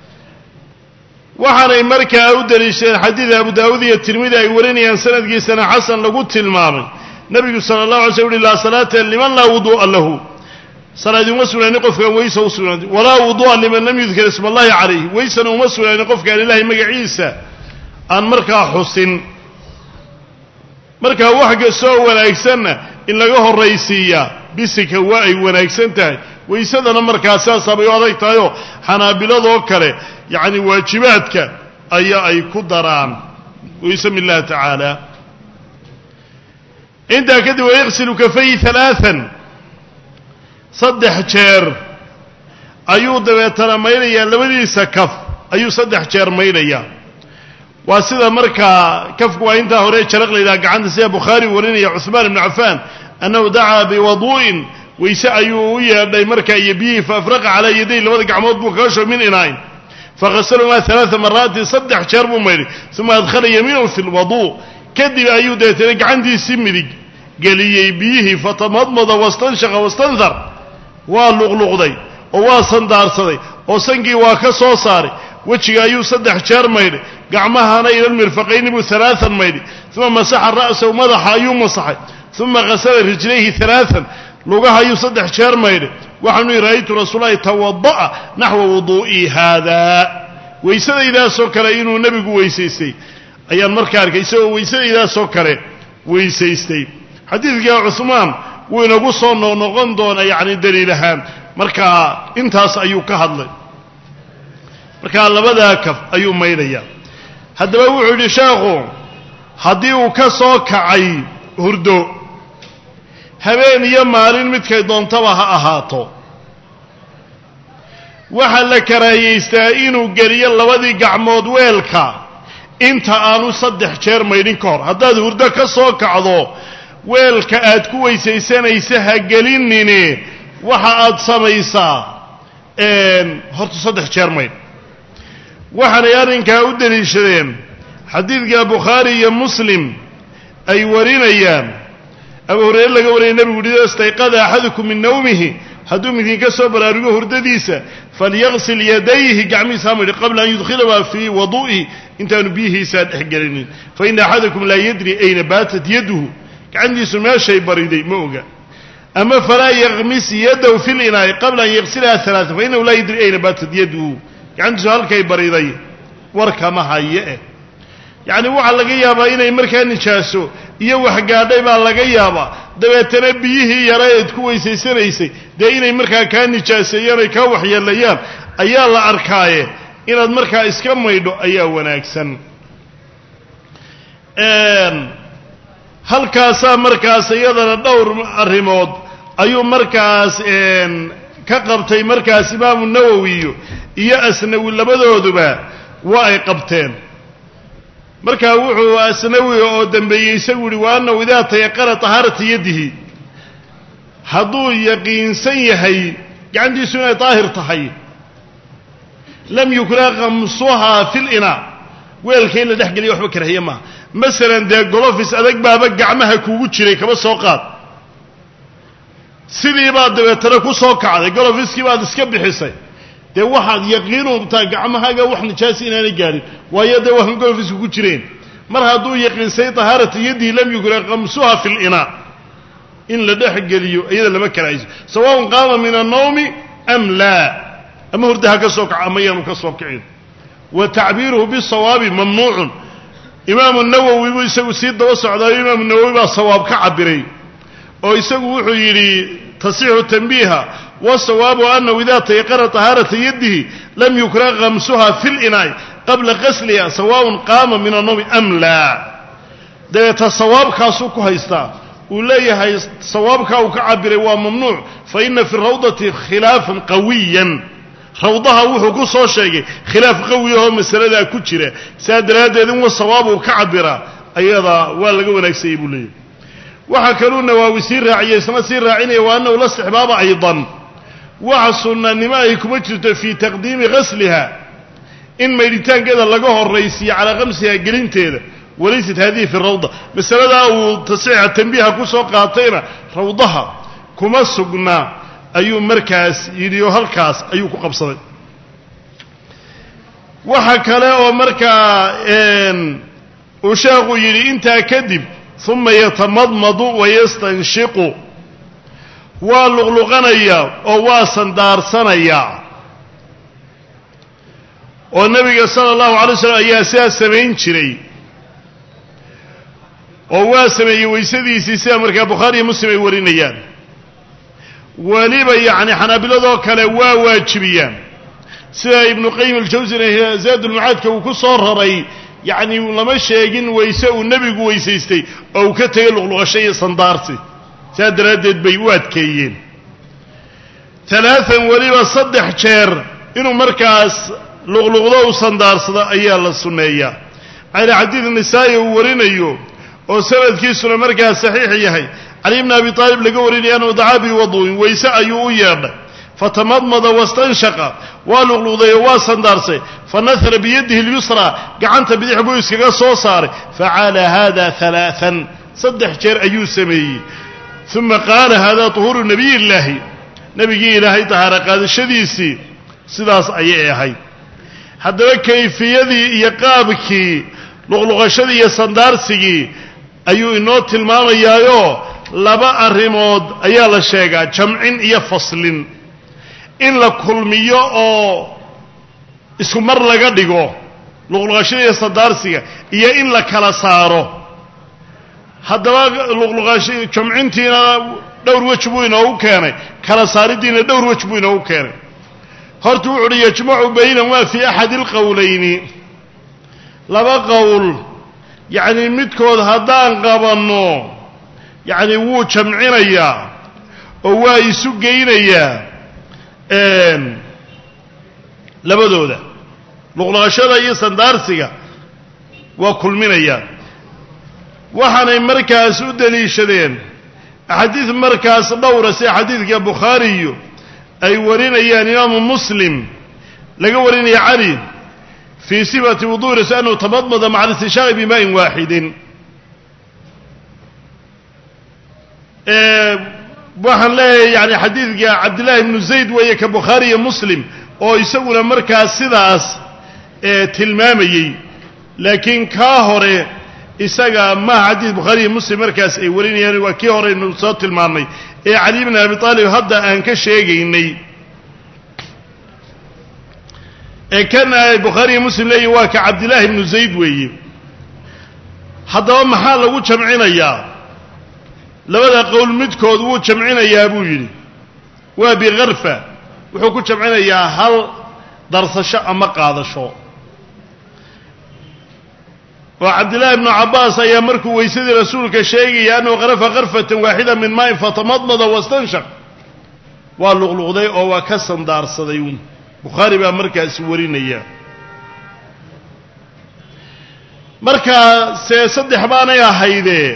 وحنا مركا أودر حديث أبو داود الترمذي يوريني أن سند سنة حسن لقلت المامي نبي صلى الله عليه وسلم لا صلاة لمن لا وضوء له صلاة مسؤول نقف ويس ولا وضوء لمن لم يذكر اسم الله عليه ويس مسؤول نقف كان الله مع عيسى أن مركا حسن مركا واحد سوى ولا يكسنه إن لقاه الرئيسية بسك واعي ولا يكسنته ويسدنا مركا أساسا بيوضيك تايو حنابلة ذوكره يعني واجباتك أي كدران ويسمي الله تعالى عندها كده ويغسل كفيه ثلاثا صدح شير أيو دويتنا ميليا لوليس كف أيو صدح شير ميليا واسيدا مركا كفك وإنتها هوري شرق لإذا عند سيد بخاري وريني عثمان بن عفان أنه دعا بوضوء ويسأيو يدي مركا يبيه فأفرق على يديه لوضع عمود بكاشو من إناين فغسلهما 3 مرات صدح شرب ميلي ثم أدخل يمينه في الوضوء كذب أيو ديتنك عندي سمرق قال يبيه فتمضمض واستنشق واستنثر واللغلغ دي وواصندار صدي وسنقي واكسو صاري وجهي أيو صدح شر ميلي قعمها إلى المرفقين ب3 ميلي ثم مسح الرأس ومضح أيو مصحي ثم غسل رجليه 3 لغها أيو صدح شر ميلي وحني رأيت رسول الله توضأ نحو وضوئي هذا ويسد إذا سكر إنه النبي ويسيستي أيام مركار كيسوي ويسد إذا سكر ويسيستي حديث جاء عثمان ونقصون ونغندون يعني دليلها مركا انتاس أيو كهضل مركا لبدا كف أيو ميليا هذا بوحو لشاغو haddii uu ka soo kacay hurdo habeen iyo maalin midkay doontaba ha ahaato waxaa la karaahiyaystaa inuu geliyo labadii gacmood weelka inta aanu 3 jeer maydhin ka hor. haddaad hurdo ka soo kacdo weelka aad ku weysaysanaysa ha gelinine waxa aad samaysaa horta 3 jeer maydh. waxaanay arrinkaa u daliishadeen xadiidka bukhaari iyo muslim ay warinayaan abu hurayre laga wariyay nebigu yidhi istayqada axadukum min nawmihi hadduu midkiin ka soo baraarugo hurdadiisa falyaqsil yadayhi gacmihiisa ha maydho qabla an yudkhilahaa fii waduu'ihi intaanu biyihiisaa dhexgelinin faina axadakum laa yadri ayna baatat yaduhu gacantiisu meeshay bariday ma oga ama falaa yaqmis yadahu fi linaa'i qabla an yaqsilaha 3 fainahu laa yadri ayna baatat yaduhu gacantiisu halkay bariday warkama haye yacni waxaa laga yaabaa inay markaa nijaaso iyo waxgaadhay baa laga yaabaa dabeetana biyihii yara eed ku weysaysanaysay dee inay markaa kaa nijaaseeyaan ay kaa waxyeelayaan ayaa la arkaaye inaad markaa iska maydho ayaa wanaagsan. halkaasaa markaas iyadana dhowr arrimood ayuu markaas ka qabtay markaas imaamu nawowi iyo asnawi labadooduba waa ay qabteen. markaa wuxuu asnawi oo dambeeyey isagu yidhi wa annahu idaa tayaqana tahaarata yadihi hadduu yaqiinsan yahay gacantiisu inay daahir tahay lam yukrah qamsuhaa fi linaa weelka in la dhex geliya waxba karahiye maaha. masalan dee golofis adag baaba gacmaha kuugu jiray kaba soo qaad sidii baad dabeetana ku soo kacday golofiskii baad iska bixisay dee waxaad yaqiinu tahay gacmahaaga wax nijaasi inaanay gaadhin waayo dee waxaan golofisku ku jireen. mar hadduu yaqiinsay tahaarata yadihi lam yukrah qamsuha fi linaa in la dhex geliyo iyada lama karahayso sawaun qaama min annawmi am laa ama hurdaha ka soo kaca ama yaanu ka soo kicin. wa tacbiiruhu bisawaabi mamnuucun imaamu nawowi buu isagu sii daba socdaayo imaamu nawowi baa sawaab ka cabiray oo isagu wuxuu yidhi tasixu tanbiiha wasawaabu annahu idaa tayaqana tahaarata yadihi lam yukrah qamsuha fi linaa'i qabla qasliha sawaun qaama min annawmi am laa. dabeeta sawaabkaasuu ku haystaa uu leeyahay sawaabkaa uu ka cabiray waa mamnuuc fa ina fi rawdati khilaafan qawiyan rawdaha wuxuu ku soo sheegay khilaaf qawi oo masaladaa ku jira saa daraaddeed in sawaab uu ka cabiraa ayada waa laga wanaagsanyay buu leeyahay. waxaa kaluu nawaawi sii raaciyey isna sii raacinaya wa annahu la istixbaaba aydan waxa sunnanimo ay kuma jirto fii taqdiimi ghasliha in maydhitaankeeda laga horraysiiyo calaa qamsiha gelinteeda walaysat hadihi fi rawda. masaladaa uu tasiixa tanbiiha ku soo qaatayna rawdaha kuma sugnaa ayuu markaas yidhi oo halkaas ayuu ku qabsaday. waxa kale oo markaa uu sheekhu yidhi intaa kadib uma yatamadmadu wayastanshiqu waa luqluqanayaa oo waa sandaarsanaya oo nabiga sala allahu alay wasllam ayaa sidaa samayn jiray oo waa sameeyey waysadiisii sida markaa bukhaari iyo muslim ay warinayaan. weliba yacni xanaabiladoo kale waa waajibiyaan sida ibnu qayim aljawsina zaadulmacaadka uu ku soo raray yacni lama sheegin wayse uu nebigu weysaystay oo uu ka tegay luqluqasho iyo sandaarsi saa daraaddeed bay u adkeeyeen. 3 weliba 3 jeer inuu markaas luqluqdo u sandaarsado ayaa la sunneeyaa. cala xadiid nisaa'i uu warinayo oo sanadkiisuna markaas saxiix yahay cali bn abi aalib laga warinaya annahu dacaa biwadu'in wayse ayuu u yeedhay fatamadmada wastanshaqa waa luqluqday oo waa sandaarsay fanahara biyadihi اlyusraa gacanta bidix buu iskaga soo saaray facala hada 3 3 jeer ayuu sameeyey. uma qaala hada طuhuuru nabiy illaahi nebigii ilaahay tahaaro qaadashadiisii sidaas ayay ahayd. haddaba kayfiyadii iyo qaabkii luqluqashadii iyo sandaarsigii ayuu inoo tilmaamayaayo 2 arrimood ayaa la sheegaa jamcin iyo faslin in la kulmiyo oo isku mar laga dhigo luqluqashada iyo sandaarsiga iyo in la kala saaro. haddaba luqluqashadii jamcintiina dhowr wej buu inoogu keenay kala saaridiina dhowr wej buu inoogu keenay. horta wuxu uhi yajmacu baynahuma fii axadi alqowlayni 2 qowl yacni midkood haddaan qabanno yacni wuu jamcinayaa oo waa isu geynayaa labadooda luqluqashada iyo sandaarsiga waa kulminayaa waxaanay markaas u daliishadeen axaadiid markaas dhowra sida xadiidka bukhaariyo ay warinayaan imaamu muslim laga warinaya cali fii sifati wudu'i rasuul annahu tamadmada maca alistinshaaqi bimaa'in waaxidin waxaan leeyahay yani xadiidka cabdillahi ibnu zayd weeye ka bukhaari iyo muslim oo isaguna markaas sidaas tilmaamayey laakiin kaa hore isaga maaha xadiid bukhaari iyo muslim markaas ay warinayaan waa kii hore aynu soo tilmaannay ee cali bn abi aalib hadda aan ka sheegaynay ee kan ay bukhaari iyo muslim leeyihin waa ka cabdillaahi ibnu zayd weeye haddaba maxaa lagu jamcinayaa labada qowl midkood wuu jamcinayaa buu yidhi waa bikarfa wuxuu ku jamcinayaa hal darsasho ama qaadasho oo cabdillaahi ibnu cabbaas ayaa markuu weysadii rasuulka sheegaya annahu qarafa karfatan waaxida min maa'in fatamadmada wastanshaq waa luqluqday oo waa ka sandaarsaday uun bukhaari baa markaasi warinaya markaa see saddex baanay ahaydee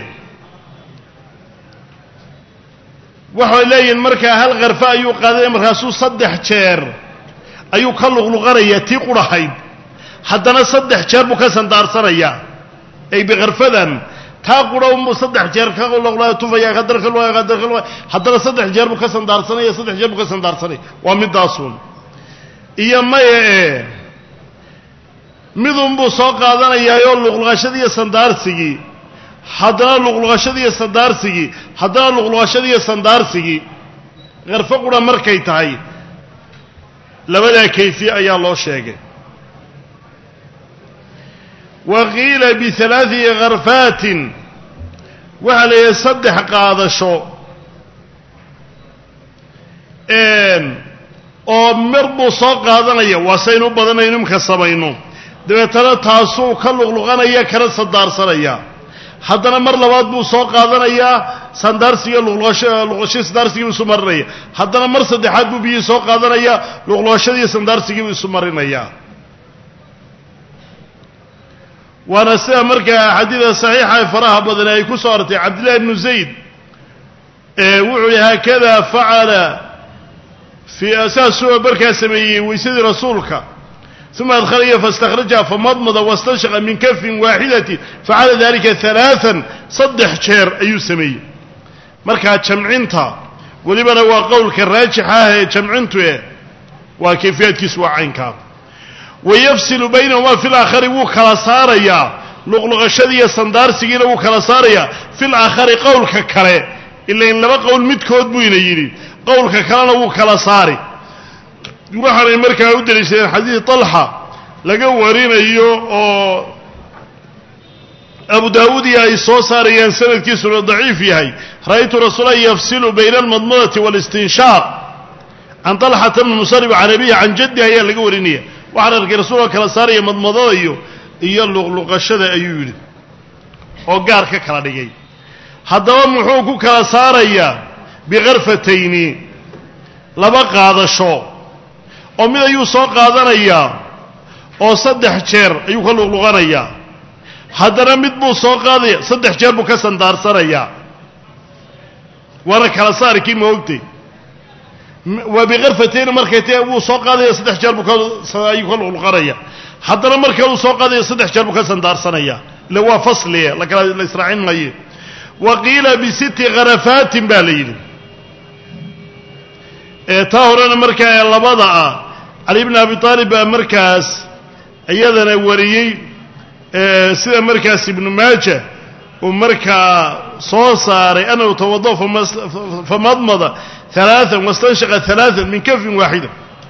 waxay leeyihiin markaa hal karfa ayuu qaaday markaasuu saddex jeer ayuu ka luqluqanayaa tii qudhahayd haddana saddex jeer buu ka sandaarsanayaa ay bikarfadan taa qudha unbuu saddex jeer ka luqluqaya tufaya haddana saddex jeer buu ka sandaarsanaya saddex jeer buu ka sandaarsanaya waa midaasun iyo maya midunbuu soo qaadanayaayoo luqluqashadiiyo sandaarsigii haddana luqluqashadiiyo sandaarsigii haddana luqluqashadiiyo sandaarsigii karfo qudha markay tahay labadaa kayfiye ayaa loo sheegay wa qiila bialaai karfaatin waxaa la yidhaha saddex qaadasho oo mar buu soo qaadanaya waa saynu u badanayno imka samayno dabeetana taasuu ka luqluqanaya kana sandaarsanaya haddana mar labaad buu soo qaadanayaa sandaarsiga luqluqashadii sandaarsigii buu isu marinaya haddana mar saddexaad buu biyihii soo qaadanaya luqluqashadii sandaarsigii buu isu marinayaa waana sida markaa axaadiida saxiixa ee faraha badan ay ku soo artay cabdillahi ibnu zayd wuxuu yihi haakada facala saasuu markaa sameeyey weysadii rasuulka uma adkhalaya faاstakhraja famadmada wastanshaqa min kafin waaxidati facala dalika alaaan saddex jeer ayuu sameeyey markaa jamcinta welibana waa qowlka raajixa ah ee jamcintu waa kayfiyaadkiisu waa caynkaa wayafsilu baynahumaa fi laakhari wuu kala saarayaa luqluqashadiiyo sandaarsigiina wuu kala saarayaa fi laakhari qowlka kale ilain laba qowl midkood buu ina yidhi qowlka kalena wuu kala saari waxaanay markaa u daliishadeen xadiid طalxa laga warinayo oo abu daawuud iyo ay soo saarayaan sanadkiisuna daciif yahay ra'aytu rasuula yafsilu bayna almadmadati waاlistinshaaq can طalxata bni musarib can abihi can jaddi ayaa laga warinaya waxaan arkay rasuulka kala saaraya madmadada iyo luqluqashada ayuu yidhi oo gaar ka kala dhigay haddaba muxuu ku kala saarayaa bikarfatayni laba qaadasho oo mid ayuu soo qaadanayaa oo saddex jeer ayuu ka luqluqanayaa haddana mid buu soo qaadaya saddex jeer buu ka sandaarsanayaa waana kala saarkii ma ogtay waa bikarfatayni markay tae wuu soo qaadaya saddex jeer buu ayuu ka luqluqanaya haddana marka uu soo qaadaya saddex jeer buu ka sandaarsanaya ila waa fasliye la israacin maaye wa qiila bisitti karafaatin baa la yidhi taa horena markaa ee labada ah cali bn abi aalib baa markaas iyadana wariyey sida markaas ibnu maaja uu markaa soo saaray annahu tawada famadmada alaaan wastanshaqa alaaan min kafin waaxida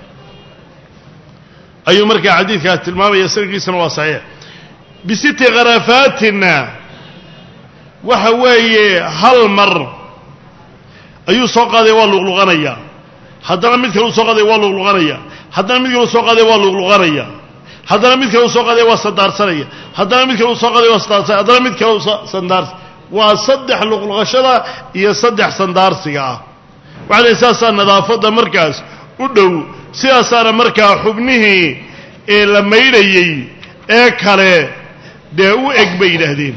ayuu markaa xadiidkaas tilmaamaya sanadkiisana waa saxiix bisitti karafaatina waxa weeye hal mar ayuu soo qaadaya waa luqluqanaya haddana mid kale u soo qaadaya waa luqluqanaya haddana mid kale u soo qaadaya waa luqluqanaya haddana mid kale uu soo qaaday waa sandaarsanaya haddana mid kale uu soo qaaday waa sandaarsanaya haddana mid kale uu sandaarsanaya waa saddex luqluqashada iyo saddex sandaarsiga ah waxaa la saasaa nadaafadda markaas u dhow sidaasaana markaa xubnihii ee la maydhayey ee kale dee u eg bay yidhaahdeen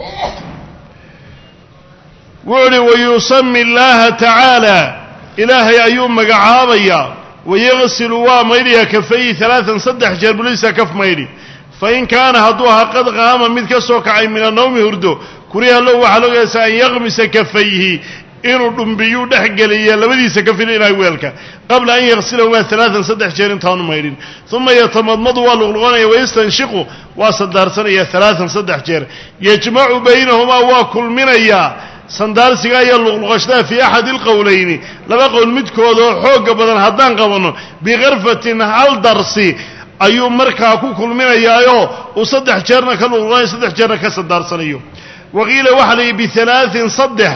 wuxu uhi wayusami illaaha tacaala ilaahay ayuu magacaabayaa wayaqsilu waa maydhayaa kafayhi alaaan saddex jeer buliisa kaf maydhi fain kaana hadduu ahaa qad qaama mid ka soo kacay min annawmi hurdo kuriha low waxaa loo geysaa an yaqmisa kafayhi inuu dhumbiyuu dhex geliya labadiisa kafil ilaa weelka qabla an yaqsilahumaa alaaan saddex jeer intaanu maydhin uma yatamadmadu waa luqluqanaya wayastanshiqu waa sandaarsanaya alaaan saddex jeer yajmacu baynahumaa waa kulminayaa sandaarsiga iyo luqluqashada fii axadi alqowlayni laba qowl midkood oo xooga badan haddaan qabanno bikarfatin hal darsi ayuu markaa ku kulminayaayoo uu saddex jeerna ka luqluqanayo saddex jeerna ka sandaarsanayo waqiila waxaa la yidhi bialaain saddex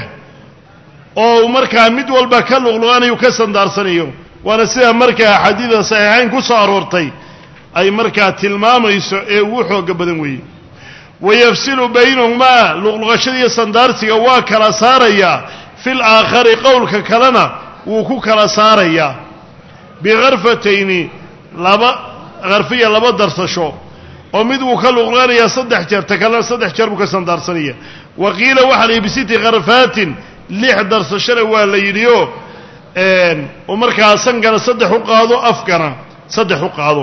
oo markaa mid walba ka luqluqanayu ka sandaarsanayo waana sida markaa xadiida saxiixayn ku soo aroortay ay markaa tilmaamayso ee ugu xooga badan weeye wayafsilu baynahumaa luqluqashada iyo sandaarsiga waa kala saarayaa fil aakhari qowlka kalena wuu ku kala saarayaa bikarfatayni laba karfiya laba darsasho oo mid wuu ka luqluqanayaa saddex jeer ta kalena saddex jeer buu ka sandaarsanaya wa qiila waxaa la yidhi bisiti karfaatin lix darsashana waa la yidhiyo oo markaa sankana saddex u qaado afkana saddex u qaado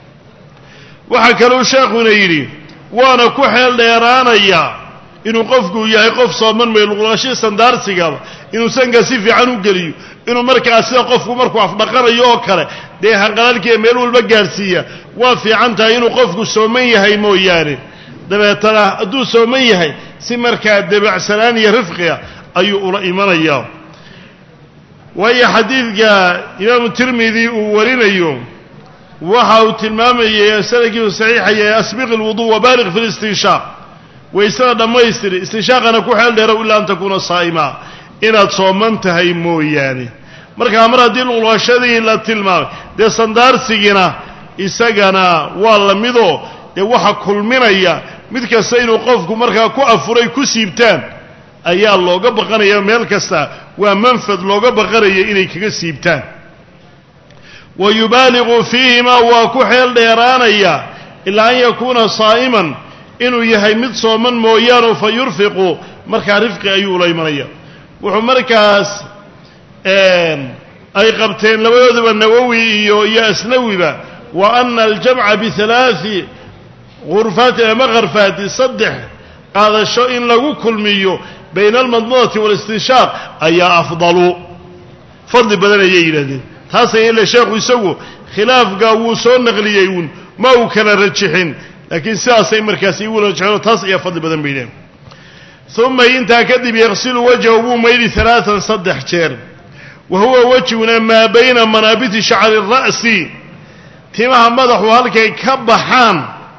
waxaa kaluu sheekhuna yidhi waana ku xeel dheeraanayaa inuu qofku yahay qof sooman may luqluqashada sandaarsigaba inuu sanka si fiican u geliyo inuu markaa sida qofku markuu afdhaqanayo oo kale dee hanqalaalkiiya meel walba gaadhsiiya waa fiican tahay inuu qofku sooman yahay mooyaane dabeetana hadduu sooman yahay si markaa debacsanaan iyo rifqiga ayuu ula imanayaa waayo xadiidka imaamu tirmidi uu warinayo waxa uu tilmaamayay sanadkiisu saxiixaya asbiqi alwudu wabaaliq fi listinshaaq waysada dhammaystiri istinshaaqana ku xeel dheerow ilaa an takuuna saa'ima inaad sooman tahay mooyaane markaa mar haddii luqluqashadii la tilmaamay dee sandaarsigina isagana waa la midoo dee waxa kulminaya mid kasta inuu qofku markaa ku afuray ku siibtaan ayaa looga baqanaya meel kasta waa manfad looga baqanaya inay kaga siibtaan wayubaaliqu fiihimaa waa ku xeel dheeraanaya ilaa an yakuuna saa'iman inuu yahay mid sooman mooyaane fa yurfiqu markaa rifqi ayuu ula imanaya wuxuu markaas ay qabteen labadooduba nawowi iyo asnawiba wa ana aljamca bialaai gurfaatin ama karfaati saddex qaadasho in lagu kulmiyo bayna almadmadati waalistinshaaq ayaa afdalu fadli badan ayay yidhahdeen taasay ile sheekhu isagu khilaafka wuu soo naqliyey uun ma uu kala rajixin laakiin sidaasay markaasi igu rajixeen oo taas ayaa fadli badan bay yidhahdeen uma intaa kadib yaqsilu wajhahu wuu maydhi alaaan saddex jeer wa huwa wejhuna maa bayna manaabiti shacri ra'si timaha madaxu halkay ka baxaan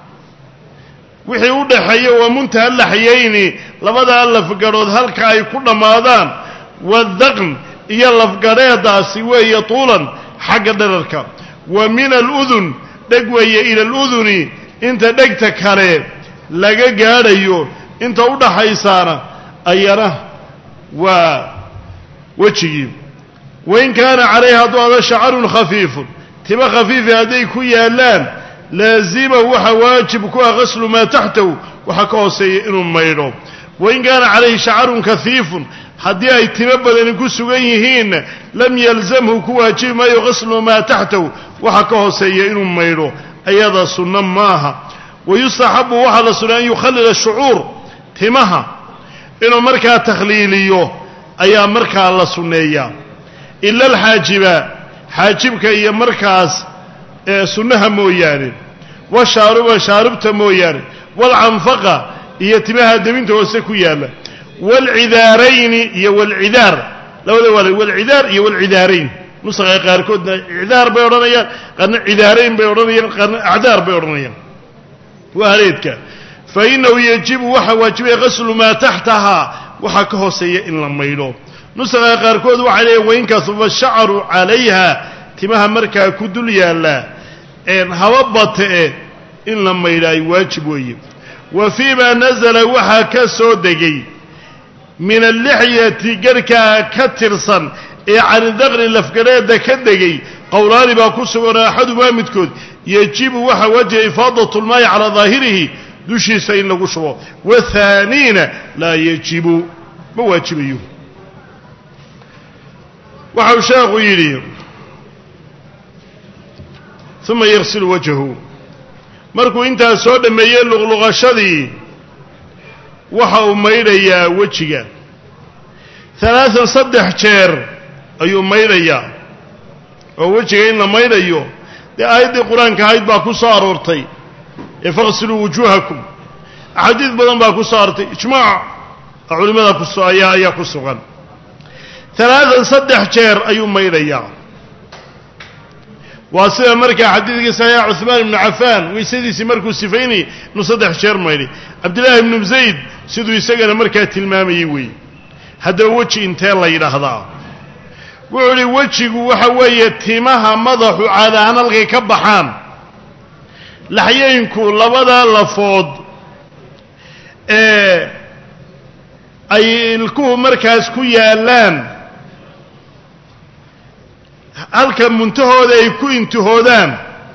wixii u dhaxeeya waa muntaha laxyayni labadaa lafgadhood halka ay ku dhammaadaan wadaqn iyo lafgadheedaasi weeye tuulan xagga dherarka wa min aludun dheg weeye ila aluduni inta dhegta kale laga gaadhayo inta u dhaxaysaana ayana waa wejigii wain kaana calayha hadduu ada shacarun khafiifun tima khafiifi hadday ku yaallaan laazimahu waxaa waajib ku ah qaslu maa taxtahu waxaa ka hooseeya inuu maydho wain kaana calayhi shacarun kahiifun haddii ay timo badani ku sugan yihiinna lam yalzamhu ku waajibi maayo qaslu maa taxtahu waxaa ka hooseeya inuu maydho ayada sunno maaha wayustaxabu waxaa la sunnay an yukhallila shucuur timaha inuu markaa takhliiliyo ayaa markaa la sunneeyaa ila alxaajiba xaajibka iyo markaas sunnaha mooyaane washaaruba shaarubta mooyaane waalcanfaqa iyo timaha debinta hoose ku yaalla waalcidaarayni iyo waalcidaar labada waa waalcidaar iyo waalcidaarayn nusaqa qaarkoodna cidaar bay odhanayaan qaarna cidaarayn bay odhanayaan qaarna acdaar bay odhanayaan waa haleedka fa innahu yajibu waxaa waajibaya qaslu maa taxtahaa waxaa ka hooseeya in la maydho nusaqa qaarkood waxay leeyahin wainkasuba shacaru calayha timaha markaa ku dul yaallaa haba bate in la maydhaay waajib weeye wa fii maa nasala waxaa ka soo degay min allixyati garhkaa ka tirsan ee canidaqri lafgareedda ka degay qowlaani baa ku sugan axadumaa midkood yajibu waxa wajiba ifaadatu lmaayi calaa daahirihi dushiisa in lagu shubo wathaaniina laa yajibu ma waajibayo waxau sheekhu yidhi uma yagsilu wajhahu markuu intaas soo dhammeeyey luqluqashadii waxa uu maydhayaa wejiga alaaan 3 jeer ayuu maydhayaa oo wejiga in la maydhayo dee aayaddii qur-aanka ahayd baa ku soo aroortay ee faqsiluu wujuuhakum axaadiid badan baa ku soo aroortay ijmaac culimmada ayaa ku sugan alaaan 3 jeer ayuu maydhayaa waa sida markaa xadiidkii saxiixa cuhmaan ibnu cafaan weysadiisii markuu sifaynayay inuu 3 jeer maydhay cabdillaahi ibnu zayd siduu isagana markaa tilmaamayey weeye haddaba weji intee la yidhaahdaa wuxuu idhi wejigu waxa weeye timaha madaxu caada ahaan halkay ka baxaan laxyeenku labada lafood ee ay ilkuhu markaas ku yaallaan halka muntahooda ay ku intihoodaan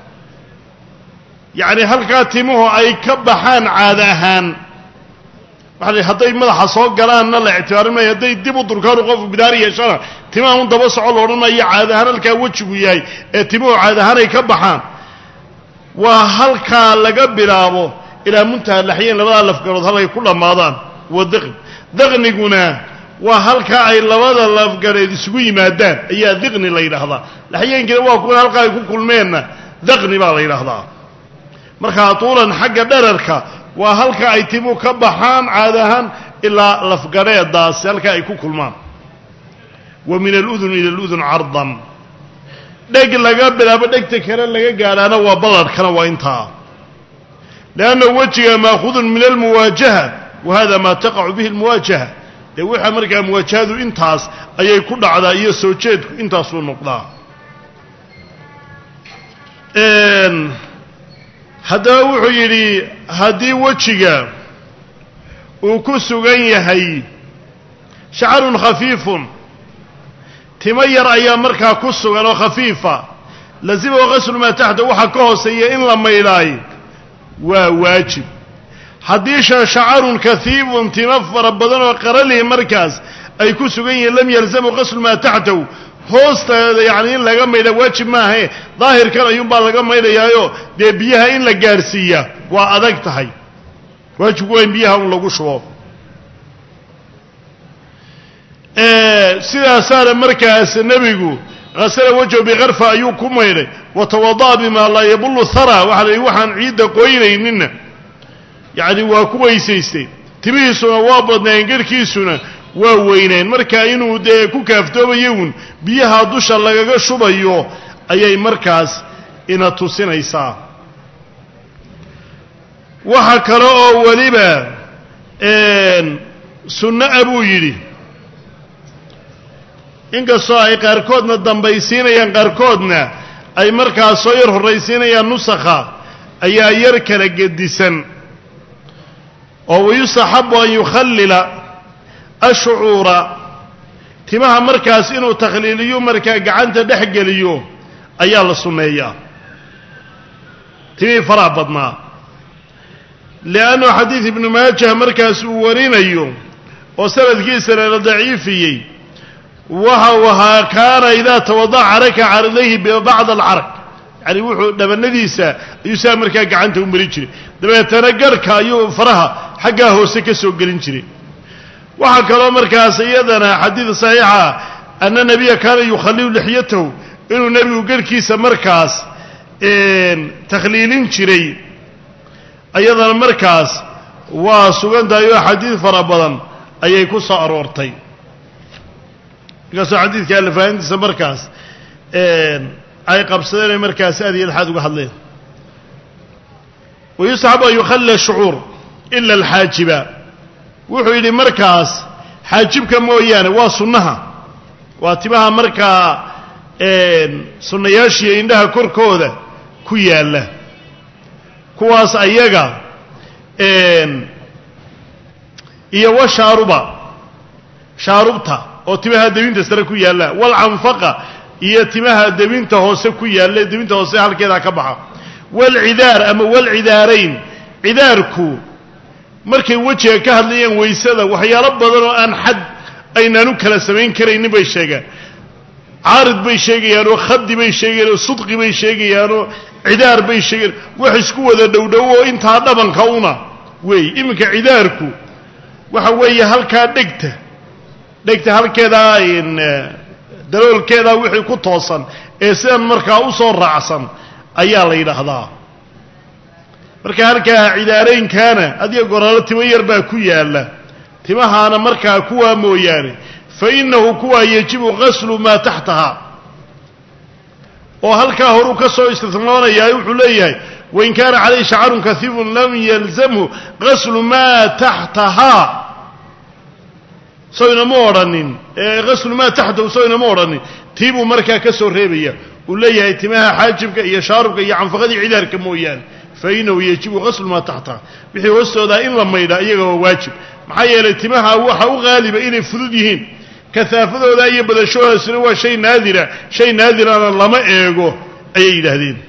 yacni halkaa timuhu ay ka baxaan caada ahaan waxa hadday madaxa soo galaanna la ictibaarin maayo hadday dib u durkaanu qofku bidaari yeeshana timaha un daba soco la odhan maayo caada ahaan halkaa wejigu yahay ee timuhu caada ahaan ay ka baxaan waa halkaa laga bilaabo ilaa muntaha laxyeen labadaa lafgarood halkay ku dhammaadaan waa daqni daqniguna waa halkaa ay labada lafgareed isugu yimaadaan ayaa diqni la yidhaahdaa laxyeenkiina waa kuwan halkaa ay ku kulmeenna daqni baa la yidhaahdaa markaa tuulan xagga dherarka waa halka ay timu ka baxaan caada ahaan ilaa lafgareedaasi halkaa ay ku kulmaan wa min aludun ila aludun cardan dheg laga bilaabo dhegta kale laga gaadhaana waa ballarhkana waa intaa lianna wejiga maakhudun min almuwaajaha wa hada maa taqacu bihi almuwaajaha dee waxaa markaa muwaajahadu intaas ayay ku dhacdaa iyo soo jeedku intaasuu noqdaa haddaba wuxuu yidhi haddii wejiga uu ku sugan yahay shacarun khafiifun timo yar ayaa markaa ku sugan oo khafiifa lazima qaslu maa taxta waxaa ka hooseeya in la maydhaay waa waajib haddii shacarun kaiifun timo fara badan oo qaralihi markaas ay ku sugan yihiin lam yalzamu qaslu maa taxtahu hoosteeda yacni in laga maydha waajib maahae daahirkan ayuunbaa laga maydhayaayo dee biyaha in la gaadhsiiya waa adag tahay waajibku waa in biyaha un lagu shubo sidaasaana markaas nebigu hasala wajhu bikarfa ayuu ku maydhay watawada'a bimaa laa yabullu hara waxaa la yidhi waxaan ciidda qoynayninna yacni waa ku weysaystay timihiisuna waa badnaayeen garhkiisuna waa weyneen markaa inuu dee ku kaaftoomayo uun biyaha dusha lagaga shubayo ayay markaas ina tusinaysaa waxa kale oo weliba sunno a buu yidhi inkastoo ay qaarkoodna dambaysiinayaan qaarkoodna ay markaas soo yar horraysiinayaan nusakha ayaa yar kala gedisan oo wayustaxabu an yukhallila ashucuura timaha markaas inuu takhliiliyo markaa gacanta dhex geliyo ayaa la sunneeyaa timihii faraha badnaa liannu xadiid ibnu maajah markaas uu warinayo oo sanadkiisana la daciifiyey waxa uu ahaa kaana idaa tawadaca caraka caridayhi bibacd alcaraq yacni wuxuu dhabanadiisa ayuu saa markaa gacanta u marin jiray dabeetana garhka ayuu faraha xaggaa hoose ka soo gelin jiray waxaa kaloo markaas iyadana xadiid saxiixa ana nebiya kaana yukhalilu lixyatahu inuu nebigu garhkiisa markaas takhliilin jiray ayadana markaas waa sugan tahay oo xadiid fara badan ayay ku soo aroortay markaasoo xadiidka alafaahintiisa markaas ay qabsadeen ay markaas aad iyo alxaad uga hadleen wayustaxabu an yukhallila shucuur ila alxaajiba wuxuu yidhi markaas xaajibka mooyaane waa sunnaha waa timaha markaa sunnayaashiiyo indhaha korkooda ku yaalla kuwaas ayaga iyo shaarubta oo timaha debinta sare ku yaalla walcanfaqa iyo timaha debinta hoose ku yaalla debinta hoose halkeeda ka baxa walcidaar ama walcidaarayn cidaarku markay wajiga ka hadlayeen waysada waxyaalo badan oo aan xad aynaan u kala samayn karaynin bay sheegaan caarid bay sheegayaan oo khadi bay sheegayaan oo sudqi bay sheegayaan oo cidaar bay sheegayaan wax isku wada dhowdhow oo intaa dhabanka una weey iminka cidaarku waxa weeye halkaa dhegta halkeeda daloolkeeda wixii ku toosan ee sidan markaa u soo raacsan ayaa la yidhaahdaa marka halkaa cidaaraynkana adiga goraalo timo yar baa ku yaalla timahaana markaa kuwaa mooyaane fa innahu kuwaa yajibu qaslu maa taxtaha oo halkaa horuu ka soo istisnoonayaa wuxuu leeyahay wain kaana calayhi shacarun kasiifun lam yalzamhu qaslu maa taxtaha soynama odhanin qaslu maa taxtahu soynama odhanin tii buu markaa ka soo reebaya uu leeyahay timaha xaajibka iyo shaarubka iyo canfaqadii cidaarka mooyaane fa innahu yajibu qaslu maa taxtaha wixii hoostoodaa in la maydha iyaga waa waajib maxaa yeelay timaha waxa u qaaliba inay fudud yihiin kasaafadooda iyo badashoodaasina waa shay naadira shay naadirana lama eego ayay yidhaahdeen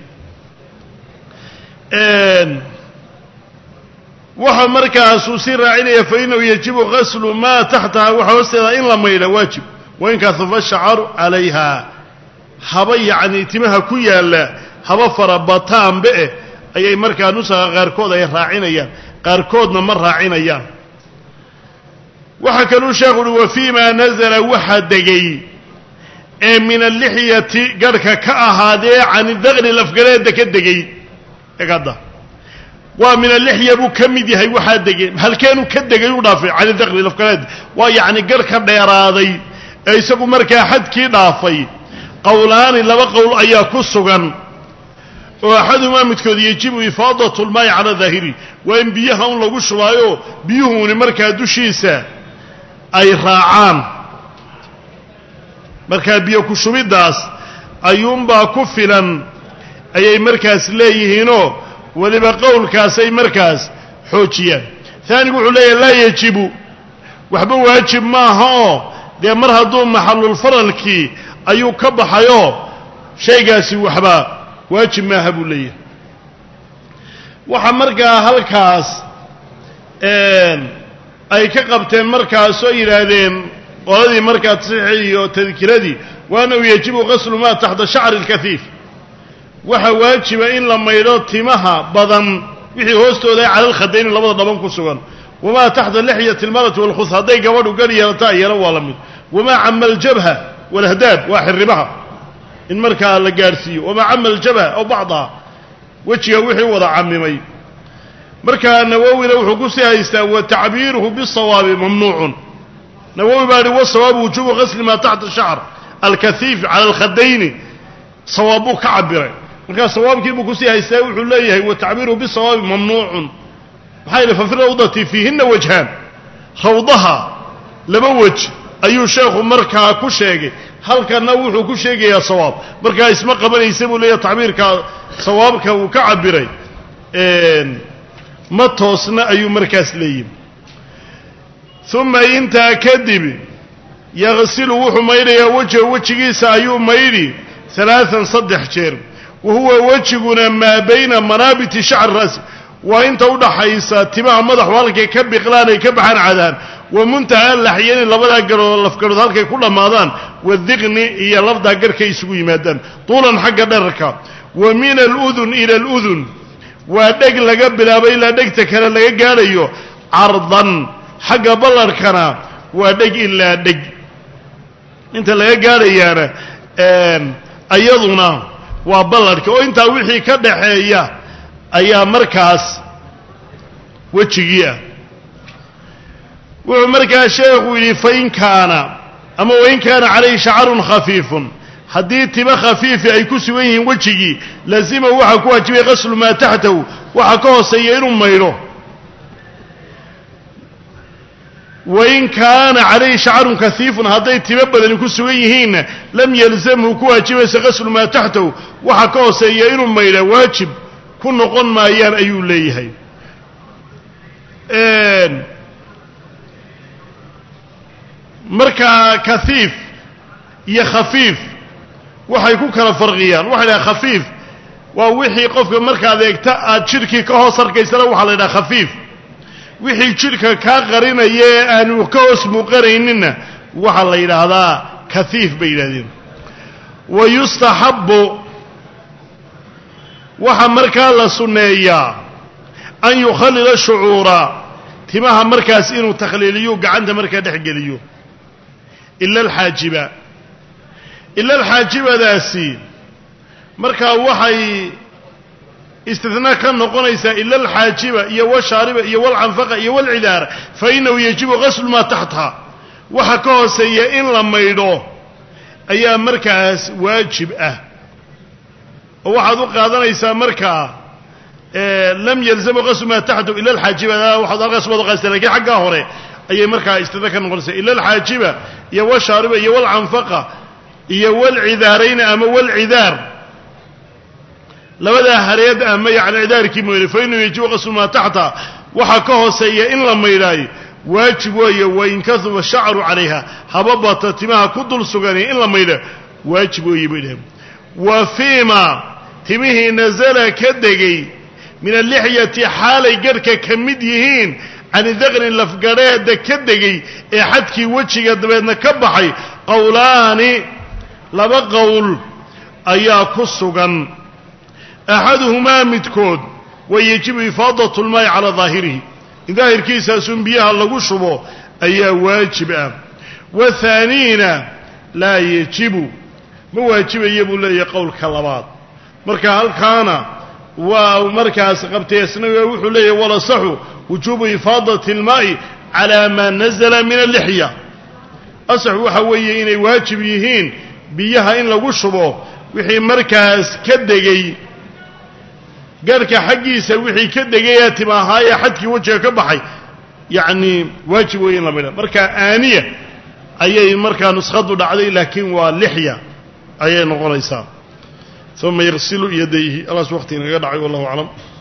waxa markaasuu sii raacinaya fa innahu yajibu qaslu maa taxtaha waxa hoosteeda in la maydha waajib wain kahufa shacaru calayha haba yacni timaha ku yaalla haba farabataanbe ayay markaa nusaqa qaarkood ay raacinayaan qaarkoodna ma raacinayaan waxaa kaluu sheekhu uhi wa fii maa nazala waxa degay ee min allixyati garhka ka ahaadee cani daqni lafgaleeda ka degay egadda waa min allixya buu ka mid yahay waxaa degay halkeenuu ka degay u dhaafay cani daqni lafgaleeda waa yacni garh ka dheeraaday ee isagu markaa xadkii dhaafay qowlaani laba qowl ayaa ku sugan oo axadumaa midkood yajibu ifaadatu lmaayi cala daahiri waa in biyaha un lagu shubaayo biyuhuuni markaa dushiisa ay raacaan markaa biyo ku shubiddaas ayuunbaa ku filan ayay markaas leeyihiinoo weliba qowlkaasay markaas xoojiyaan taanigu wuxuu leeyahay laa yajibu waxba waajib maaha oo dee mar hadduu maxallulfaralkii ayuu ka baxayoo shaygaasi waxba waajib maaha buu leeyahay waxa markaa halkaas ay ka qabteen markaasoo yidhaahdeen qoladii markaa tasxiixii iyo tadkiradii wa annahu yajibu qaslu maa taxta shacri alkahiif waxa waajiba in la maydho timaha badan wixii hoostooda ay cala alkhadayni labada dhaban ku sugan wamaa taxta lixyati almarati walkhus hadday gabadhu gar yeelata iyana waa la mid wamaa cama aljabha walahdaab waa xirribaha in markaa la gaadhsiiyo wamaa cama aljabha aw bacdaha wejiga wixii wada camimay markaa nawowina wuxuu ku sii haystaa wa tacbiiruhu bisawaabi mamnuucun nawowi baa hi wasawaabu wujuubu qasli maa taxta shacr alkahiif cala alkhadayni sawaab buu ka cabiray markaa sawaabkii buu kusii haystaa wuxuu leeyahay wa tacbiiruhu bisawaabi mamnuucun maxaa yidhi fa fi rawdati fiihinna wajhaan rawdaha laba wej ayuu sheekhu markaa ku sheegay halkanna wuxuu ku sheegayaa sawaab markaa isma qabanaysa buu leeyahay tacbiirka sawaabka uu ka cabiray ma toosna ayuu markaas leeyihi uma intaa kadib yaqsilu wuxuu maydhayaa wejha wejigiisa ayuu maydhi alaaan 3 jeer wa huwa wejiguna maa bayna manaabiti shacri ra'si waa inta udhaxaysa timaha madaxu halkay ka biqlaan ay ka baxaan cadaan wa muntaha laxyani labadaa garhood lafgarhood halkay ku dhammaadaan wadiqni iyo lafdaa garhkay isugu yimaadaan tuulan xagga dherarka wa min aludun ila aludun waa dheg laga bilaabay ilaa dhegta kale laga gaadhayo cardan xagga ballarkana waa dheg ilaa dheg inta laga gaadhayaana ayaduna waa ballarka oo intaa wixii ka dhaxeeya ayaa markaas wejigii ah wuxuu markaa sheekhu yidhi fain kaana ama wain kaana calayhi shacarun khafiifun haddii tima khafiifi ay ku sugan yihiin wejigii laazima waxaa ku waajibay qaslu maa taxtahu waxaa ka hooseeya inuu maydho wain kaana calayhi shacarun kaiifun hadday timo badani ku sugan yihiinna lam yalzamhu ku waajibaysa qaslu maa taxtahu waxaa ka hooseeya inuu maydha waajib ku noqon maayaan ayuu leeyahay markaa kahiif iyo khafiif waxay ku kala farqiyaan waxay dhahaan khafiif waa wixii qofka markaad eegta aad jidhkii ka hoos arkaysana waxaa la yidhaha khafiif wixii jidhka kaa qarinaya ee aanu ka hoos muuqanayninna waxaa la yidhaahdaa kahiif bay yidhahdeen wa yustaxabbu waxaa markaa la sunneeyaa an yukhallila shucuura timaha markaas inuu takhliiliyo gacanta markaa dhex geliyo ila alxaajibadaasi markaa waxay istitnaa ka noqonaysaa ila alxaajiba iyo walshaariba iyo walcanfaqa iyo walcidaara fa innahu yajibu ghaslu maa taxtaha waxa ka hooseeya in la maydho ayaa markaas waajib ah oo waxaad u qaadanaysaa markaa lam yalzamu ghaslu maa taxtahu ila alxaajiba waxaad halkaas wada qaastay lakiin xaggaa hore ayay markaa istitnaa ka noqonaysaa ila alxaajiba iyo walshaariba iyo walcanfaqa iyo walcidaarayna ama walcidaar labadaa hareed ama yacni cidaarkii mooyne fa inuu yajibu qaslu maa taxta waxaa ka hooseeya in la maydhaayo waajib weeye wain kahuba shacru calayha haba bata timaha ku dul suganay in la maydha waajib weeye bay dhaheen wa fiima timihii nasala ka degay min allixyati xaalay garhka ka mid yihiin cani daqrin lafgadheeda ka degay ee xadkii wejiga dabeedna ka baxay qowlaani laba qowl ayaa ku sugan axaduhumaa midkood wa yajibu ifaadatu lmaa'i calaa daahirihi in daahirkiisaasun biyaha lagu shubo ayaa waajib ah wathaaniina laa yajibu ma waajibaya buu leeyahay qowlka labaad marka halkaana waa markaas qabteesnaga wuxuu leeyahay walasaxu wujuubu ifaadati almaa'i calaa maa nazala min allixya asaxu waxa weeye inay waajib yihiin biyaha in lagu shubo wixii markaas ka degay garhka xaggiisa wixii ka degaya timaahaaya xadkii wejiga ka baxay yacni waajib weeye in la midha marka aaniya ayay markaa nuskhadu dhacday laakiin waa lixya ayay noqonaysaa uma yagsilu yadayhi allaas waqti inaga dhacay wallahu aclam